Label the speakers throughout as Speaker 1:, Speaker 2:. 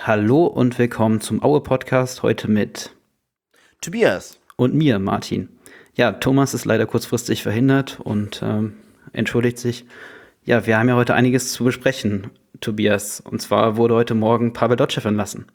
Speaker 1: Hallo und willkommen zum Aue-Podcast, heute mit
Speaker 2: Tobias.
Speaker 1: und mir, Martin. Ja, Thomas ist leider kurzfristig verhindert und entschuldigt sich. Ja, wir haben ja heute einiges zu besprechen, Tobias. Und zwar wurde heute Morgen Pavel Dotschew entlassen.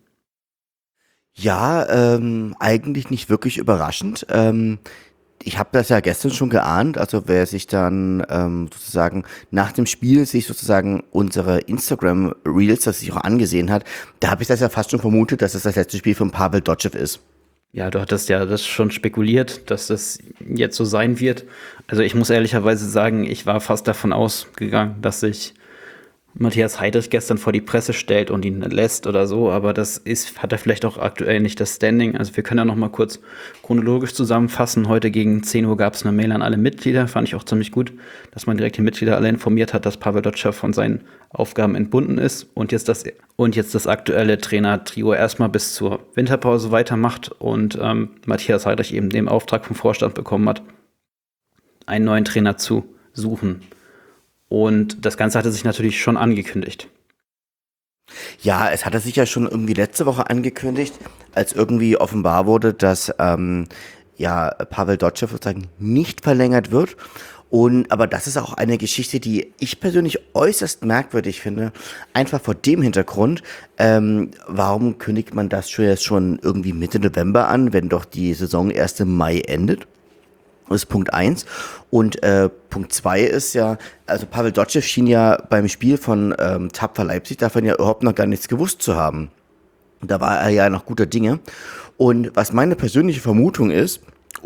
Speaker 2: Ja, eigentlich nicht wirklich überraschend. Ich habe das ja gestern schon geahnt. Also wer sich dann sozusagen nach dem Spiel sich sozusagen unsere Instagram Reels, das sich auch angesehen hat, da habe ich das ja fast schon vermutet, dass es das letzte Spiel von Pavel Dotschew ist.
Speaker 1: Ja, du hattest ja das schon spekuliert, dass das jetzt so sein wird. Also ich muss ehrlicherweise sagen, ich war fast davon ausgegangen, dass sich Matthias Heidrich gestern vor die Presse stellt und ihn lässt oder so, aber hat er vielleicht auch aktuell nicht das Standing. Also wir können ja noch mal kurz chronologisch zusammenfassen. Heute gegen 10 Uhr gab es eine Mail an alle Mitglieder, fand ich auch ziemlich gut, dass man direkt die Mitglieder alle informiert hat, dass Pavel Dotschew von seinen Aufgaben entbunden ist und jetzt das aktuelle Trainer-Trio erstmal bis zur Winterpause weitermacht und Matthias Heidrich eben den Auftrag vom Vorstand bekommen hat, einen neuen Trainer zu suchen. Und das Ganze hatte sich natürlich schon angekündigt.
Speaker 2: Ja, es hatte sich ja schon irgendwie letzte Woche angekündigt, als irgendwie offenbar wurde, dass Pavel Dotschew sozusagen nicht verlängert wird. Aber das ist auch eine Geschichte, die ich persönlich äußerst merkwürdig finde. Einfach vor dem Hintergrund, warum kündigt man das schon irgendwie Mitte November an, wenn doch die Saison erst im Mai endet? Das ist Punkt 1. Und Punkt 2 ist ja, also Pavel Dotschew schien ja beim Spiel von Tapfer Leipzig davon ja überhaupt noch gar nichts gewusst zu haben. Da war er ja noch guter Dinge. Und was meine persönliche Vermutung ist,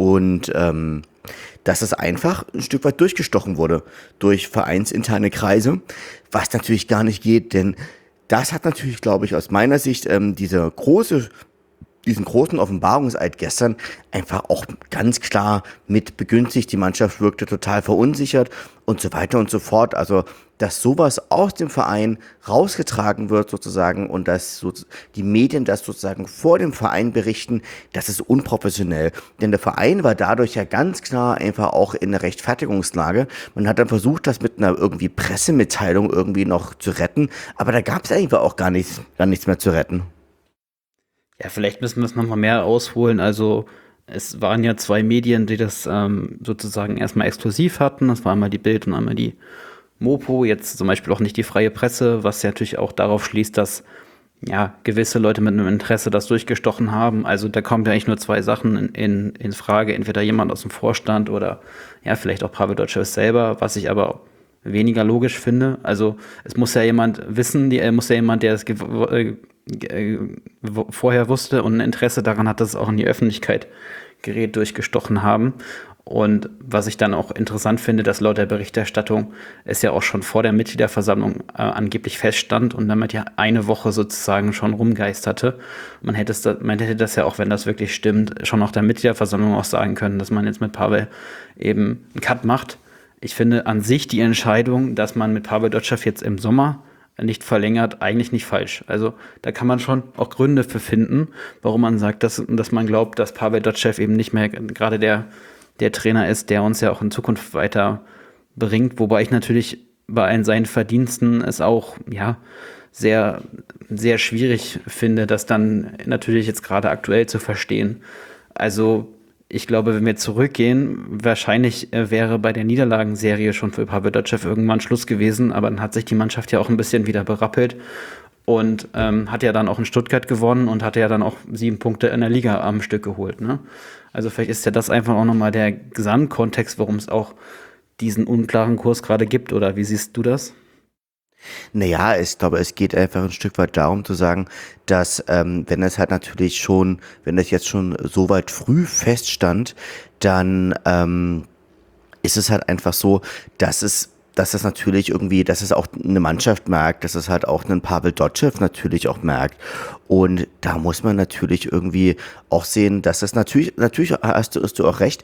Speaker 2: dass es einfach ein Stück weit durchgestochen wurde durch vereinsinterne Kreise, was natürlich gar nicht geht, denn das hat natürlich, glaube ich, aus meiner Sicht diesen großen Offenbarungseid gestern einfach auch ganz klar mit begünstigt. Die Mannschaft wirkte total verunsichert und so weiter und so fort. Also, dass sowas aus dem Verein rausgetragen wird sozusagen und dass so die Medien das sozusagen vor dem Verein berichten, das ist unprofessionell. Denn der Verein war dadurch ja ganz klar einfach auch in der Rechtfertigungslage. Man hat dann versucht, das mit einer irgendwie Pressemitteilung irgendwie noch zu retten, aber da gab es einfach auch gar nichts mehr zu retten.
Speaker 1: Ja, vielleicht müssen wir es noch mal mehr ausholen. Also es waren ja zwei Medien, die das sozusagen erstmal exklusiv hatten. Das war einmal die Bild und einmal die Mopo. Jetzt zum Beispiel auch nicht die Freie Presse, was ja natürlich auch darauf schließt, dass ja gewisse Leute mit einem Interesse das durchgestochen haben. Also da kommen ja eigentlich nur zwei Sachen in Frage. Entweder jemand aus dem Vorstand oder ja, vielleicht auch Pavel Dotschew selber, was ich aber weniger logisch finde. Also es muss ja jemand wissen, der es vorher wusste und ein Interesse daran hat, dass es auch in die Öffentlichkeit gerät, durchgestochen haben. Und was ich dann auch interessant finde, dass laut der Berichterstattung es ja auch schon vor der Mitgliederversammlung angeblich feststand und damit ja eine Woche sozusagen schon rumgeisterte. Man hätte das ja auch, wenn das wirklich stimmt, schon nach der Mitgliederversammlung auch sagen können, dass man jetzt mit Pavel eben einen Cut macht. Ich finde an sich die Entscheidung, dass man mit Pavel Dotschew jetzt im Sommer nicht verlängert, eigentlich nicht falsch. Also da kann man schon auch Gründe für finden, warum man sagt, dass man glaubt, dass Pavel Dotschew eben nicht mehr gerade der Trainer ist, der uns ja auch in Zukunft weiter bringt. Wobei ich natürlich bei seinen Verdiensten es auch ja sehr, sehr schwierig finde, das dann natürlich jetzt gerade aktuell zu verstehen. Also ich glaube, wenn wir zurückgehen, wahrscheinlich wäre bei der Niederlagenserie schon für Pavel Dotschew irgendwann Schluss gewesen, aber dann hat sich die Mannschaft ja auch ein bisschen wieder berappelt und hat ja dann auch in Stuttgart gewonnen und hatte ja dann auch 7 Punkte in der Liga am Stück geholt. Ne? Also vielleicht ist ja das einfach auch nochmal der Gesamtkontext, warum es auch diesen unklaren Kurs gerade gibt, oder wie siehst du das?
Speaker 2: Naja, ich glaube, es geht einfach ein Stück weit darum zu sagen, dass wenn das jetzt schon so weit früh feststand, dann ist es halt einfach so, dass es natürlich irgendwie, dass es auch eine Mannschaft merkt, dass es halt auch einen Pavel Dotschew natürlich auch merkt. Und da muss man natürlich irgendwie auch sehen, dass das natürlich hast du auch recht,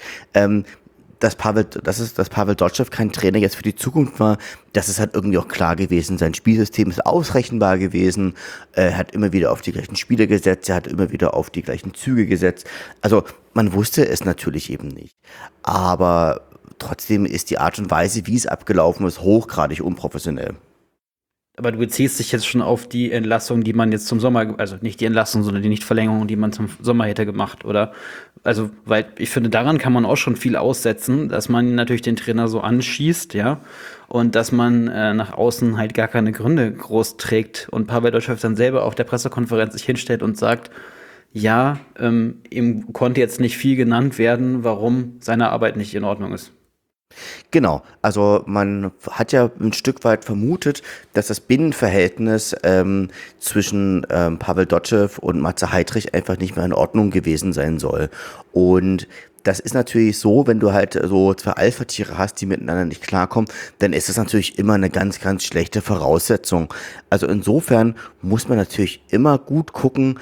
Speaker 2: dass Pavel Dotschew kein Trainer jetzt für die Zukunft war, das ist halt irgendwie auch klar gewesen. Sein Spielsystem ist ausrechenbar gewesen, er hat immer wieder auf die gleichen Spieler gesetzt, er hat immer wieder auf die gleichen Züge gesetzt. Also man wusste es natürlich eben nicht. Aber trotzdem ist die Art und Weise, wie es abgelaufen ist, hochgradig unprofessionell.
Speaker 1: Aber du beziehst dich jetzt schon auf die Entlassung, die man jetzt zum Sommer, also nicht die Entlassung, sondern die Nichtverlängerung, die man zum Sommer hätte gemacht, oder? Also, weil ich finde, daran kann man auch schon viel aussetzen, dass man natürlich den Trainer so anschießt, ja, und dass man nach außen halt gar keine Gründe groß trägt und Pavel Dotschew dann selber auf der Pressekonferenz sich hinstellt und sagt, ja, ihm konnte jetzt nicht viel genannt werden, warum seine Arbeit nicht in Ordnung ist.
Speaker 2: Genau, also man hat ja ein Stück weit vermutet, dass das Binnenverhältnis zwischen Pavel Dotschew und Matze Heidrich einfach nicht mehr in Ordnung gewesen sein soll. Und das ist natürlich so, wenn du halt so zwei Alpha-Tiere hast, die miteinander nicht klarkommen, dann ist das natürlich immer eine ganz, ganz schlechte Voraussetzung. Also insofern muss man natürlich immer gut gucken,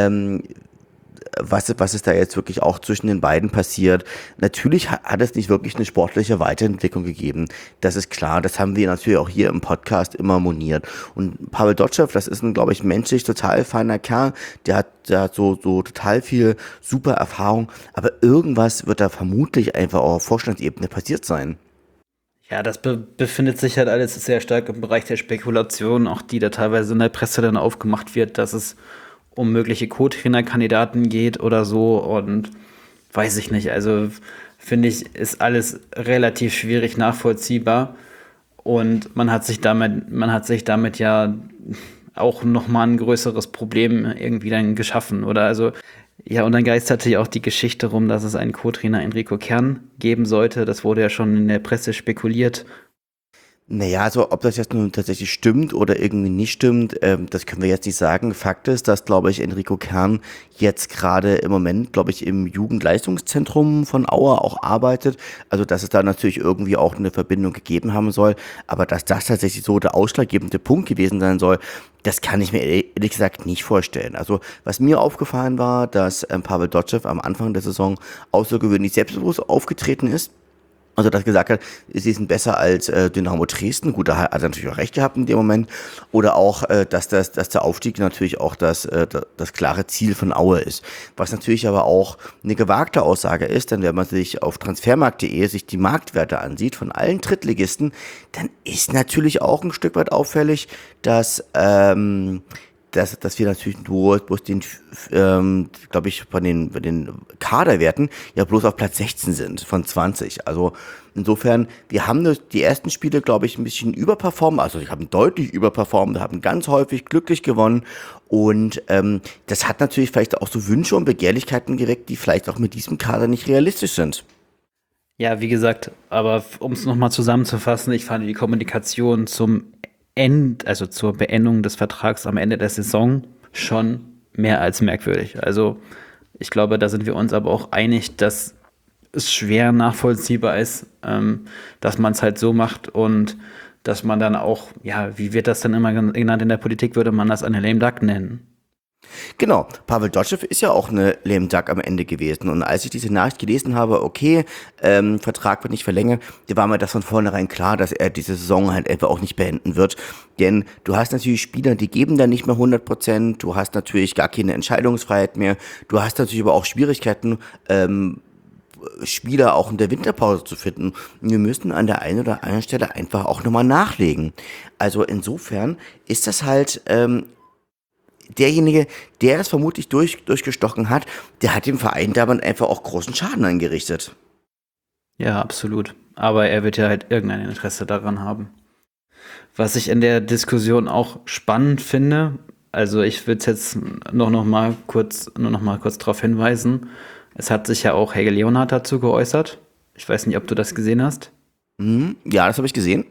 Speaker 2: was ist da jetzt wirklich auch zwischen den beiden passiert. Natürlich hat es nicht wirklich eine sportliche Weiterentwicklung gegeben. Das ist klar. Das haben wir natürlich auch hier im Podcast immer moniert. Und Pavel Dotschew, das ist ein, glaube ich, menschlich total feiner Kerl. Der hat so total viel super Erfahrung. Aber irgendwas wird da vermutlich einfach auch auf Vorstandsebene passiert sein.
Speaker 1: Ja, das befindet sich halt alles sehr stark im Bereich der Spekulation, auch die da teilweise in der Presse dann aufgemacht wird, dass es um mögliche Co-Trainer-Kandidaten geht oder so und weiß ich nicht. Also finde ich, ist alles relativ schwierig nachvollziehbar und man hat sich damit ja auch nochmal ein größeres Problem irgendwie dann geschaffen, oder? Also, ja, und dann geisterte ja auch die Geschichte rum, dass es einen Co-Trainer Enrico Kern geben sollte. Das wurde ja schon in der Presse spekuliert.
Speaker 2: Naja, also ob das jetzt nun tatsächlich stimmt oder irgendwie nicht stimmt, das können wir jetzt nicht sagen. Fakt ist, dass, glaube ich, Enrico Kern jetzt gerade im Moment, glaube ich, im Jugendleistungszentrum von Aue auch arbeitet. Also dass es da natürlich irgendwie auch eine Verbindung gegeben haben soll. Aber dass das tatsächlich so der ausschlaggebende Punkt gewesen sein soll, das kann ich mir ehrlich gesagt nicht vorstellen. Also was mir aufgefallen war, dass Pavel Dotschew am Anfang der Saison außergewöhnlich selbstbewusst aufgetreten ist. Also das gesagt hat, sie sind besser als Dynamo Dresden. Gut, da hat er natürlich auch recht gehabt in dem Moment. Oder auch, dass der Aufstieg natürlich auch das klare Ziel von Aue ist. Was natürlich aber auch eine gewagte Aussage ist, denn wenn man sich auf transfermarkt.de sich die Marktwerte ansieht von allen Drittligisten, dann ist natürlich auch ein Stück weit auffällig, dass wir natürlich nur bloß den, glaube ich, bei den Kaderwerten ja bloß auf Platz 16 sind von 20. Also insofern, wir haben die ersten Spiele, glaube ich, ein bisschen überperformt. Also ich habe deutlich überperformt, haben ganz häufig glücklich gewonnen. Und das hat natürlich vielleicht auch so Wünsche und Begehrlichkeiten geweckt, die vielleicht auch mit diesem Kader nicht realistisch sind.
Speaker 1: Ja, wie gesagt, aber um es nochmal zusammenzufassen, ich fand die Kommunikation also zur Beendung des Vertrags am Ende der Saison schon mehr als merkwürdig. Also ich glaube, da sind wir uns aber auch einig, dass es schwer nachvollziehbar ist, dass man es halt so macht und dass man dann auch, ja, wie wird das dann immer genannt in der Politik, würde man das eine lame duck nennen.
Speaker 2: Genau, Pavel Dotschew ist ja auch eine lame duck am Ende gewesen. Und als ich diese Nachricht gelesen habe, okay, Vertrag wird nicht verlängert, da war mir das von vornherein klar, dass er diese Saison halt einfach auch nicht beenden wird. Denn du hast natürlich Spieler, die geben da nicht mehr 100%, du hast natürlich gar keine Entscheidungsfreiheit mehr, du hast natürlich aber auch Schwierigkeiten, Spieler auch in der Winterpause zu finden. Wir müssen an der einen oder anderen Stelle einfach auch nochmal nachlegen. Also insofern ist das halt derjenige, der es vermutlich durchgestochen hat, der hat dem Verein damit einfach auch großen Schaden angerichtet.
Speaker 1: Ja, absolut. Aber er wird ja halt irgendein Interesse daran haben. Was ich in der Diskussion auch spannend finde, also ich würde jetzt nur noch mal kurz darauf hinweisen, es hat sich ja auch Helge Leonhardt dazu geäußert. Ich weiß nicht, ob du das gesehen hast.
Speaker 2: Ja, das habe ich gesehen.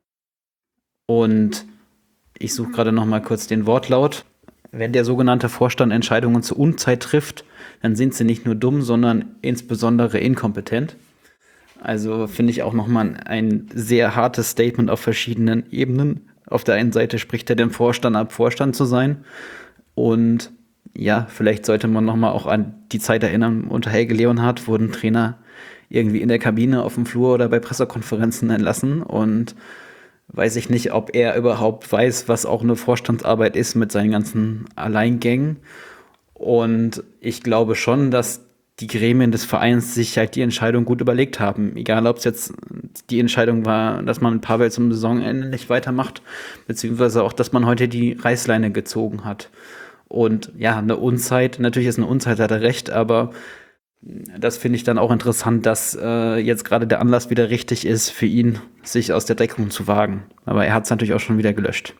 Speaker 1: Und ich suche gerade noch mal kurz den Wortlaut. Wenn der sogenannte Vorstand Entscheidungen zur Unzeit trifft, dann sind sie nicht nur dumm, sondern insbesondere inkompetent. Also finde ich auch nochmal ein sehr hartes Statement auf verschiedenen Ebenen. Auf der einen Seite spricht er dem Vorstand ab, Vorstand zu sein. Und ja, vielleicht sollte man nochmal auch an die Zeit erinnern, unter Helge Leonhardt wurden Trainer irgendwie in der Kabine, auf dem Flur oder bei Pressekonferenzen entlassen. Und weiß ich nicht, ob er überhaupt weiß, was auch eine Vorstandsarbeit ist mit seinen ganzen Alleingängen. Und ich glaube schon, dass die Gremien des Vereins sich halt die Entscheidung gut überlegt haben. Egal, ob es jetzt die Entscheidung war, dass man mit Pavel zum Saisonende nicht weitermacht, beziehungsweise auch, dass man heute die Reißleine gezogen hat. Und ja, eine Unzeit, natürlich ist eine Unzeit, hat er recht, aber das finde ich dann auch interessant, dass jetzt gerade der Anlass wieder richtig ist für ihn, sich aus der Deckung zu wagen. Aber er hat es natürlich auch schon wieder gelöscht.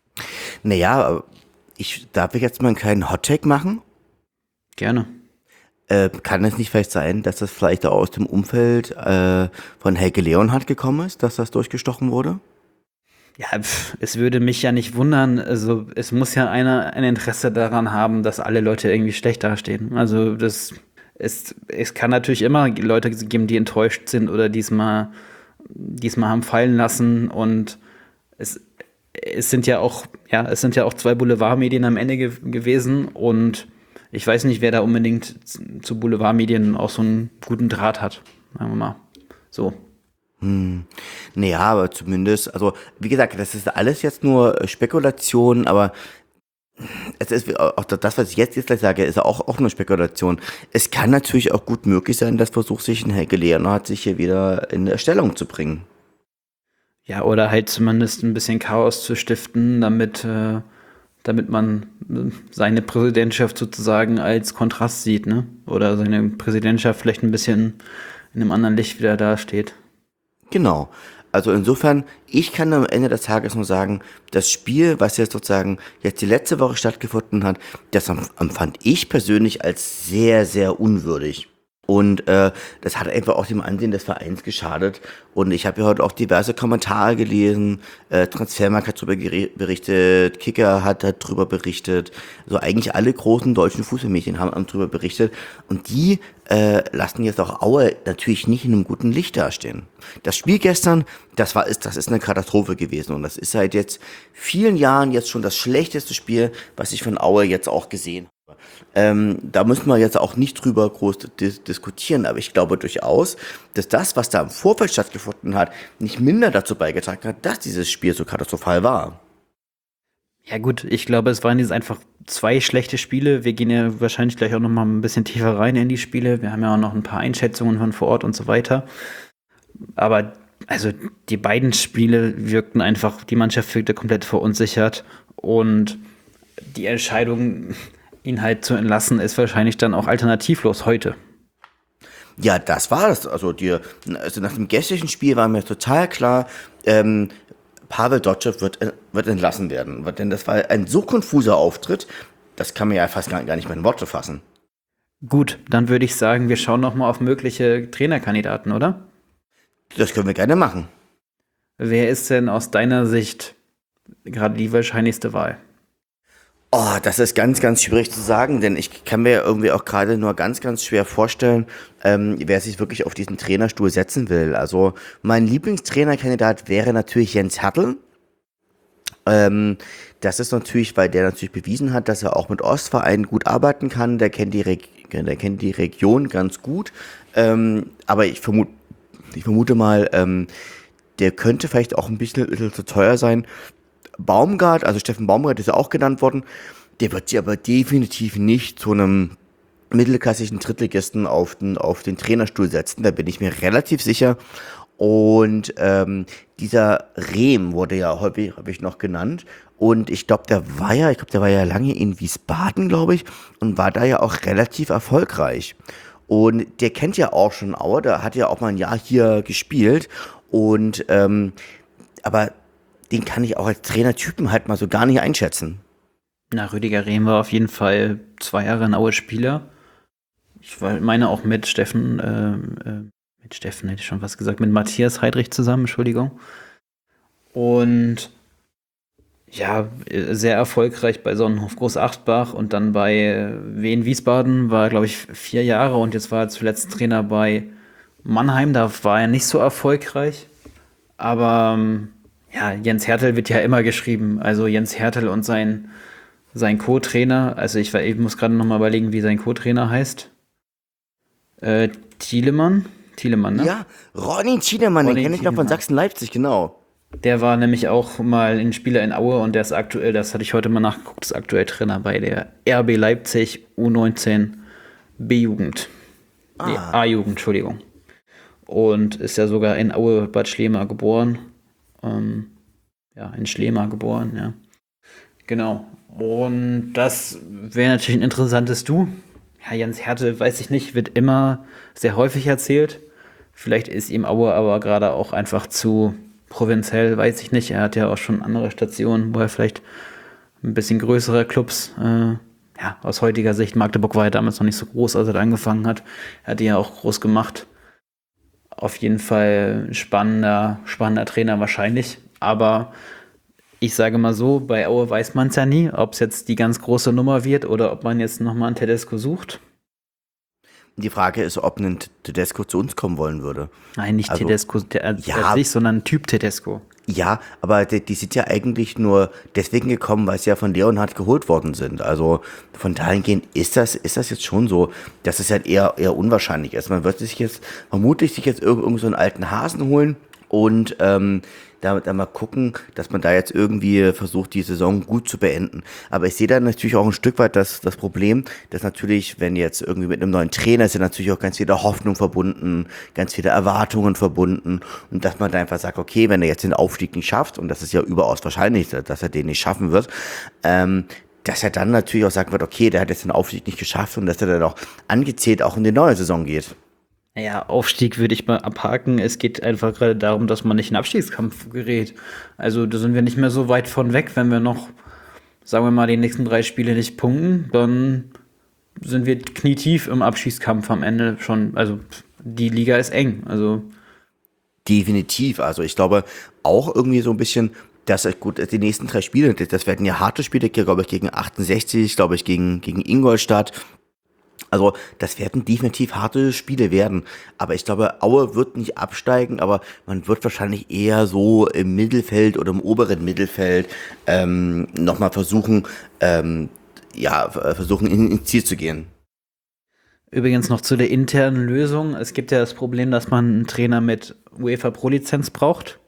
Speaker 2: Naja, darf ich jetzt mal einen kleinen Hottake machen?
Speaker 1: Gerne.
Speaker 2: Kann es nicht vielleicht sein, dass das vielleicht auch aus dem Umfeld von Helge Leonhardt gekommen ist, dass das durchgestochen wurde?
Speaker 1: Ja, es würde mich ja nicht wundern. Also es muss ja einer ein Interesse daran haben, dass alle Leute irgendwie schlecht dastehen. Also es kann natürlich immer Leute geben, die enttäuscht sind oder diesmal haben fallen lassen. Und es sind ja auch zwei Boulevardmedien am Ende gewesen. Und ich weiß nicht, wer da unbedingt zu Boulevardmedien auch so einen guten Draht hat. Sagen wir mal so.
Speaker 2: Naja, aber zumindest, also wie gesagt, das ist alles jetzt nur Spekulation, aber es ist auch das, was ich jetzt gleich sage, ist auch nur Spekulation. Es kann natürlich auch gut möglich sein, dass versucht sich ein Helge Leonhardt sich hier wieder in Stellung zu bringen.
Speaker 1: Ja, oder halt zumindest ein bisschen Chaos zu stiften, damit man seine Präsidentschaft sozusagen als Kontrast sieht, ne? Oder seine Präsidentschaft vielleicht ein bisschen in einem anderen Licht wieder dasteht.
Speaker 2: Genau. Also insofern, ich kann am Ende des Tages nur sagen, das Spiel, was jetzt sozusagen jetzt die letzte Woche stattgefunden hat, das empfand ich persönlich als sehr, sehr unwürdig. Und das hat einfach auch dem Ansehen des Vereins geschadet. Und ich habe ja heute auch diverse Kommentare gelesen. Transfermarkt hat darüber berichtet, Kicker hat darüber berichtet. Also eigentlich alle großen deutschen Fußballmedien haben darüber berichtet. Und die lassen jetzt auch Aue natürlich nicht in einem guten Licht dastehen. Das Spiel gestern, das ist eine Katastrophe gewesen. Und das ist seit jetzt vielen Jahren jetzt schon das schlechteste Spiel, was ich von Aue jetzt auch gesehen habe. Da müssen wir jetzt auch nicht drüber groß diskutieren, aber ich glaube durchaus, dass das, was da im Vorfeld stattgefunden hat, nicht minder dazu beigetragen hat, dass dieses Spiel so katastrophal war.
Speaker 1: Ja gut, ich glaube, es waren jetzt einfach zwei schlechte Spiele. Wir gehen ja wahrscheinlich gleich auch noch mal ein bisschen tiefer rein in die Spiele. Wir haben ja auch noch ein paar Einschätzungen von vor Ort und so weiter. Aber also die beiden Spiele wirkten einfach, die Mannschaft wirkte komplett verunsichert und die Entscheidung, ihn halt zu entlassen, ist wahrscheinlich dann auch alternativlos heute.
Speaker 2: Ja, das war das. Also nach dem gestrigen Spiel war mir total klar, Pavel Dotschew wird entlassen werden. Denn das war ein so konfuser Auftritt, das kann man ja fast gar nicht mehr in Worte fassen.
Speaker 1: Gut, dann würde ich sagen, wir schauen noch mal auf mögliche Trainerkandidaten, oder?
Speaker 2: Das können wir gerne machen.
Speaker 1: Wer ist denn aus deiner Sicht gerade die wahrscheinlichste Wahl?
Speaker 2: Oh, das ist ganz, ganz schwierig zu sagen, denn ich kann mir irgendwie auch gerade nur ganz, ganz schwer vorstellen, wer sich wirklich auf diesen Trainerstuhl setzen will. Also mein Lieblingstrainerkandidat wäre natürlich Jens Hertel. Das ist natürlich, weil der natürlich bewiesen hat, dass er auch mit Ostvereinen gut arbeiten kann. Der kennt die Region ganz gut. Aber ich vermute mal, der könnte vielleicht auch ein bisschen zu teuer sein. Baumgart, also Steffen Baumgart ist ja auch genannt worden, der wird sich aber definitiv nicht zu einem mittelklassischen Drittligisten auf den Trainerstuhl setzen, da bin ich mir relativ sicher. Und dieser Rehm wurde ja häufig noch genannt und ich glaube, der war ja lange in Wiesbaden, glaube ich, und war da ja auch relativ erfolgreich. Und der kennt ja auch schon Aue, der hat ja auch mal ein Jahr hier gespielt und aber den kann ich auch als Trainertypen halt mal so gar nicht einschätzen.
Speaker 1: Na, Rüdiger Rehm war auf jeden Fall 2 Jahre ein Aue-Spieler. Ich meine auch mit Steffen hätte ich schon was gesagt, mit Matthias Heidrich zusammen, Entschuldigung. Und ja, sehr erfolgreich bei Sonnenhof Groß-Achtbach und dann bei Wien Wiesbaden war, glaube ich, 4 Jahre und jetzt war er zuletzt Trainer bei Mannheim, da war er nicht so erfolgreich. Aber ja, Jens Hertel wird ja immer geschrieben. Also Jens Hertel und sein Co-Trainer, also ich muss gerade noch mal überlegen, wie sein Co-Trainer heißt. Thielemann, ne?
Speaker 2: Ja, Ronny Thielemann, den kenne ich noch von Sachsen-Leipzig, genau.
Speaker 1: Der war nämlich auch mal ein Spieler in Aue und der ist aktuell, das hatte ich heute mal nachgeguckt, ist aktuell Trainer bei der RB Leipzig U19 B-Jugend. Nee, A-Jugend, Entschuldigung. und ist ja sogar in Aue Bad Schlema geboren. In Schlema geboren, ja. Genau. Und das wäre natürlich ein interessantes Du. Ja, Jens Hertel, weiß ich nicht, wird immer sehr häufig erzählt. Vielleicht ist ihm Aue aber gerade auch einfach zu provinziell, weiß ich nicht. Er hat ja auch schon andere Stationen, wo er vielleicht ein bisschen größere Clubs, aus heutiger Sicht, Magdeburg war ja damals noch nicht so groß, als er da angefangen hat. Er hat die ja auch groß gemacht. Auf jeden Fall ein spannender Trainer wahrscheinlich. Aber ich sage mal so, bei Aue weiß man es ja nie, ob es jetzt die ganz große Nummer wird oder ob man jetzt nochmal einen Tedesco sucht.
Speaker 2: Die Frage ist, ob ein Tedesco zu uns kommen wollen würde.
Speaker 1: Nein, nicht
Speaker 2: Also,
Speaker 1: Tedesco
Speaker 2: ja,
Speaker 1: sich, sondern Typ Tedesco.
Speaker 2: ja, aber die sind ja eigentlich nur deswegen gekommen, weil sie ja von Leonhard geholt worden sind. Also von dahingehend ist das jetzt schon so, dass es halt eher unwahrscheinlich ist. Man wird vermutlich sich jetzt irgend so einen alten Hasen holen und da mal gucken, dass man da jetzt irgendwie versucht, die Saison gut zu beenden. Aber ich sehe da natürlich auch ein Stück weit das Problem, dass natürlich, wenn jetzt irgendwie mit einem neuen Trainer ist, ja natürlich auch ganz viele Hoffnung verbunden, ganz viele Erwartungen verbunden und dass man da einfach sagt, okay, wenn er jetzt den Aufstieg nicht schafft, und das ist ja überaus wahrscheinlich, dass er den nicht schaffen wird, dass er dann natürlich auch sagen wird, okay, der hat jetzt den Aufstieg nicht geschafft und dass er dann auch angezählt auch in die neue Saison geht.
Speaker 1: Naja, Aufstieg würde ich mal abhaken. Es geht einfach gerade darum, dass man nicht in den Abstiegskampf gerät. Also da sind wir nicht mehr so weit von weg. Wenn wir noch, sagen wir mal, die nächsten 3 Spiele nicht punkten, dann sind wir knietief im Abstiegskampf am Ende schon. Also die Liga ist eng. Also
Speaker 2: Definitiv. Also ich glaube auch irgendwie so ein bisschen, dass gut, die nächsten 3 Spiele, das werden ja harte Spiele, glaube ich, gegen 68, glaube ich, gegen Ingolstadt. Also das werden definitiv harte Spiele werden. Aber ich glaube, Aue wird nicht absteigen, aber man wird wahrscheinlich eher so im Mittelfeld oder im oberen Mittelfeld nochmal versuchen, ins Ziel zu gehen.
Speaker 1: übrigens noch zu der internen Lösung. Es gibt ja das Problem, dass man einen Trainer mit UEFA Pro-Lizenz braucht.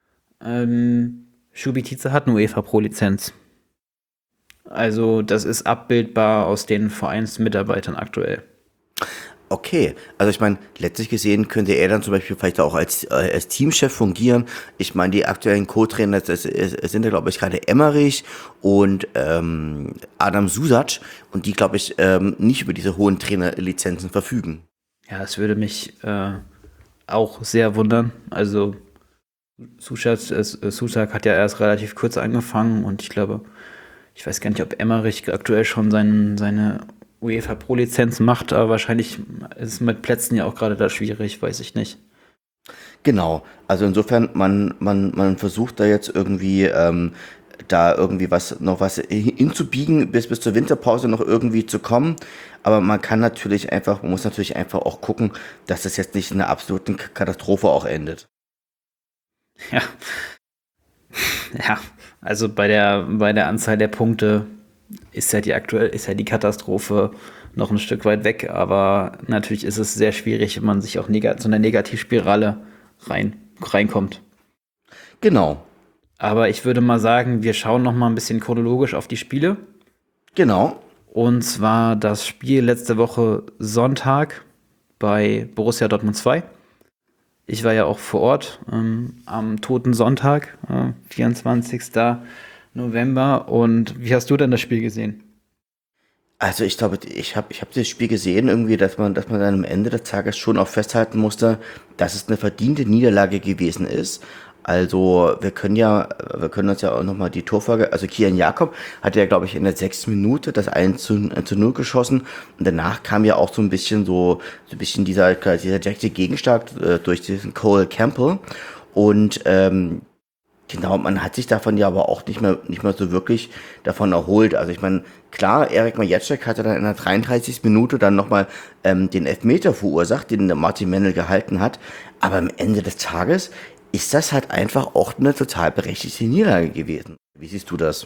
Speaker 1: Šubitica hat eine UEFA Pro-Lizenz. Also das ist abbildbar aus den Vereinsmitarbeitern aktuell.
Speaker 2: Okay, also ich meine, letztlich gesehen könnte er dann zum Beispiel vielleicht auch als Teamchef fungieren. Ich meine, die aktuellen Co-Trainer sind ja, glaube ich, gerade Emmerich und Adam Susac und die, glaube ich, nicht über diese hohen Trainerlizenzen verfügen.
Speaker 1: Ja, es würde mich auch sehr wundern. Also Susak hat ja erst relativ kurz angefangen und ich weiß gar nicht, ob Emmerich aktuell schon seine UEFA Pro-Lizenz macht, aber wahrscheinlich ist es mit Plätzen ja auch gerade da schwierig, weiß ich nicht.
Speaker 2: Genau, also insofern, man versucht da jetzt irgendwie da irgendwie noch was hinzubiegen, bis zur Winterpause noch irgendwie zu kommen. Aber man muss natürlich einfach auch gucken, dass das jetzt nicht in einer absoluten Katastrophe auch endet.
Speaker 1: Ja, ja, also bei der Anzahl der Punkte ist ja die Katastrophe noch ein Stück weit weg, aber natürlich ist es sehr schwierig, wenn man sich auch so eine Negativspirale reinkommt.
Speaker 2: Genau.
Speaker 1: Aber ich würde mal sagen, wir schauen noch mal ein bisschen chronologisch auf die Spiele.
Speaker 2: Genau.
Speaker 1: Und zwar das Spiel letzte Woche Sonntag bei Borussia Dortmund 2. Ich war ja auch vor Ort am Toten Sonntag, 24. November. Und wie hast du denn das Spiel gesehen?
Speaker 2: Also ich glaube, ich hab das Spiel gesehen, irgendwie, dass man dann am Ende des Tages schon auch festhalten musste, dass es eine verdiente Niederlage gewesen ist. Also wir können uns ja auch nochmal die Torfolge, also Kian Jakob hatte ja, glaube ich, in der 6. Minute das 1:0 geschossen und danach kam ja auch so ein bisschen dieser direkte Gegenschlag durch diesen Cole Campbell und genau, man hat sich davon ja aber auch nicht mehr so wirklich davon erholt. Also ich meine, klar, Erik Majecek hatte dann in der 33. Minute dann nochmal den Elfmeter verursacht, den der Martin Mennel gehalten hat. Aber am Ende des Tages ist das halt einfach auch eine total berechtigte Niederlage gewesen. Wie siehst du das?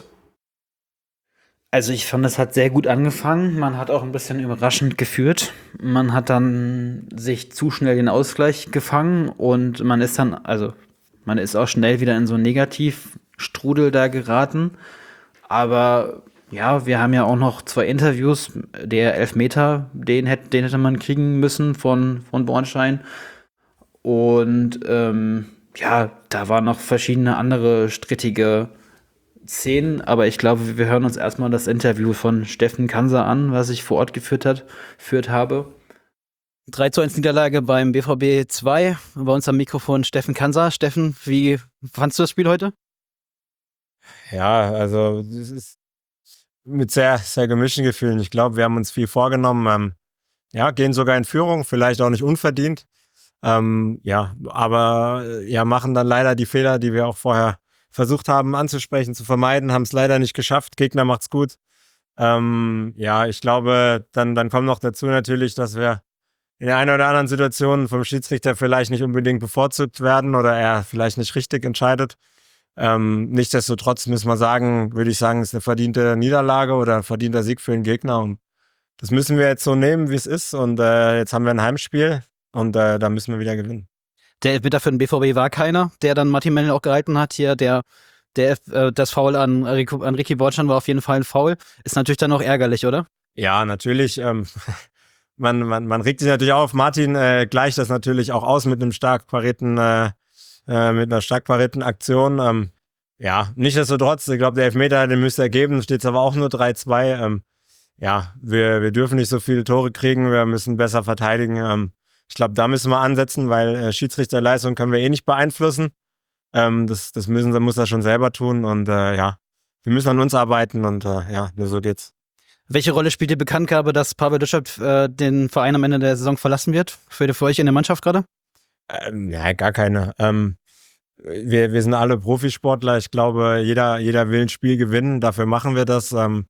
Speaker 1: Also ich fand, es hat sehr gut angefangen. Man hat auch ein bisschen überraschend geführt. Man hat dann sich zu schnell den Ausgleich gefangen und man ist auch schnell wieder in so einen Negativstrudel da geraten. Aber ja, wir haben ja auch noch 2 Interviews. Der Elfmeter, den hätte man kriegen müssen von Bornstein. Und ja, da waren noch verschiedene andere strittige Szenen, aber ich glaube, wir hören uns erstmal das Interview von Steffen Kanser an, was ich vor Ort geführt habe. 3:1 Niederlage beim BVB 2. Bei uns am Mikrofon Steffen Kanser. Steffen, wie fandst du das Spiel heute?
Speaker 3: Ja, also es ist mit sehr, sehr gemischten Gefühlen. Ich glaube, wir haben uns viel vorgenommen. Ja, gehen sogar in Führung, vielleicht auch nicht unverdient. Ja, aber ja, machen dann leider die Fehler, die wir auch vorher versucht haben anzusprechen, zu vermeiden, haben es leider nicht geschafft. Gegner macht's gut. Ja, ich glaube, dann kommt noch dazu natürlich, dass wir in der einen oder anderen Situation vom Schiedsrichter vielleicht nicht unbedingt bevorzugt werden oder er vielleicht nicht richtig entscheidet. Nichtsdestotrotz muss man sagen, würde ich sagen, ist eine verdiente Niederlage oder ein verdienter Sieg für den Gegner. Und das müssen wir jetzt so nehmen, wie es ist. Und jetzt haben wir ein Heimspiel und da müssen wir wieder gewinnen.
Speaker 1: Der Elfmeter für den BVB war keiner, der dann Martin Mennel auch gehalten hat hier. Das Foul an Ricky Bortschan war auf jeden Fall ein Foul. Ist natürlich dann auch ärgerlich, oder?
Speaker 3: Ja, natürlich. Man regt sich natürlich auf. Martin gleicht das natürlich auch aus mit einem mit einer stark parierten Aktion. Ja, nichtsdestotrotz, ich glaube, der Elfmeter, den müsste er geben, steht es aber auch nur 3-2. Ja, wir dürfen nicht so viele Tore kriegen, wir müssen besser verteidigen. Ich glaube, da müssen wir ansetzen, weil Schiedsrichterleistung können wir eh nicht beeinflussen. Das muss er schon selber tun und ja, wir müssen an uns arbeiten und ja, nur so geht's.
Speaker 1: Welche Rolle spielt die Bekanntgabe, dass Pavel Dotschew den Verein am Ende der Saison verlassen wird? Für euch in der Mannschaft gerade?
Speaker 3: Ja, gar keine. Wir sind alle Profisportler. Ich glaube, jeder will ein Spiel gewinnen. Dafür machen wir das.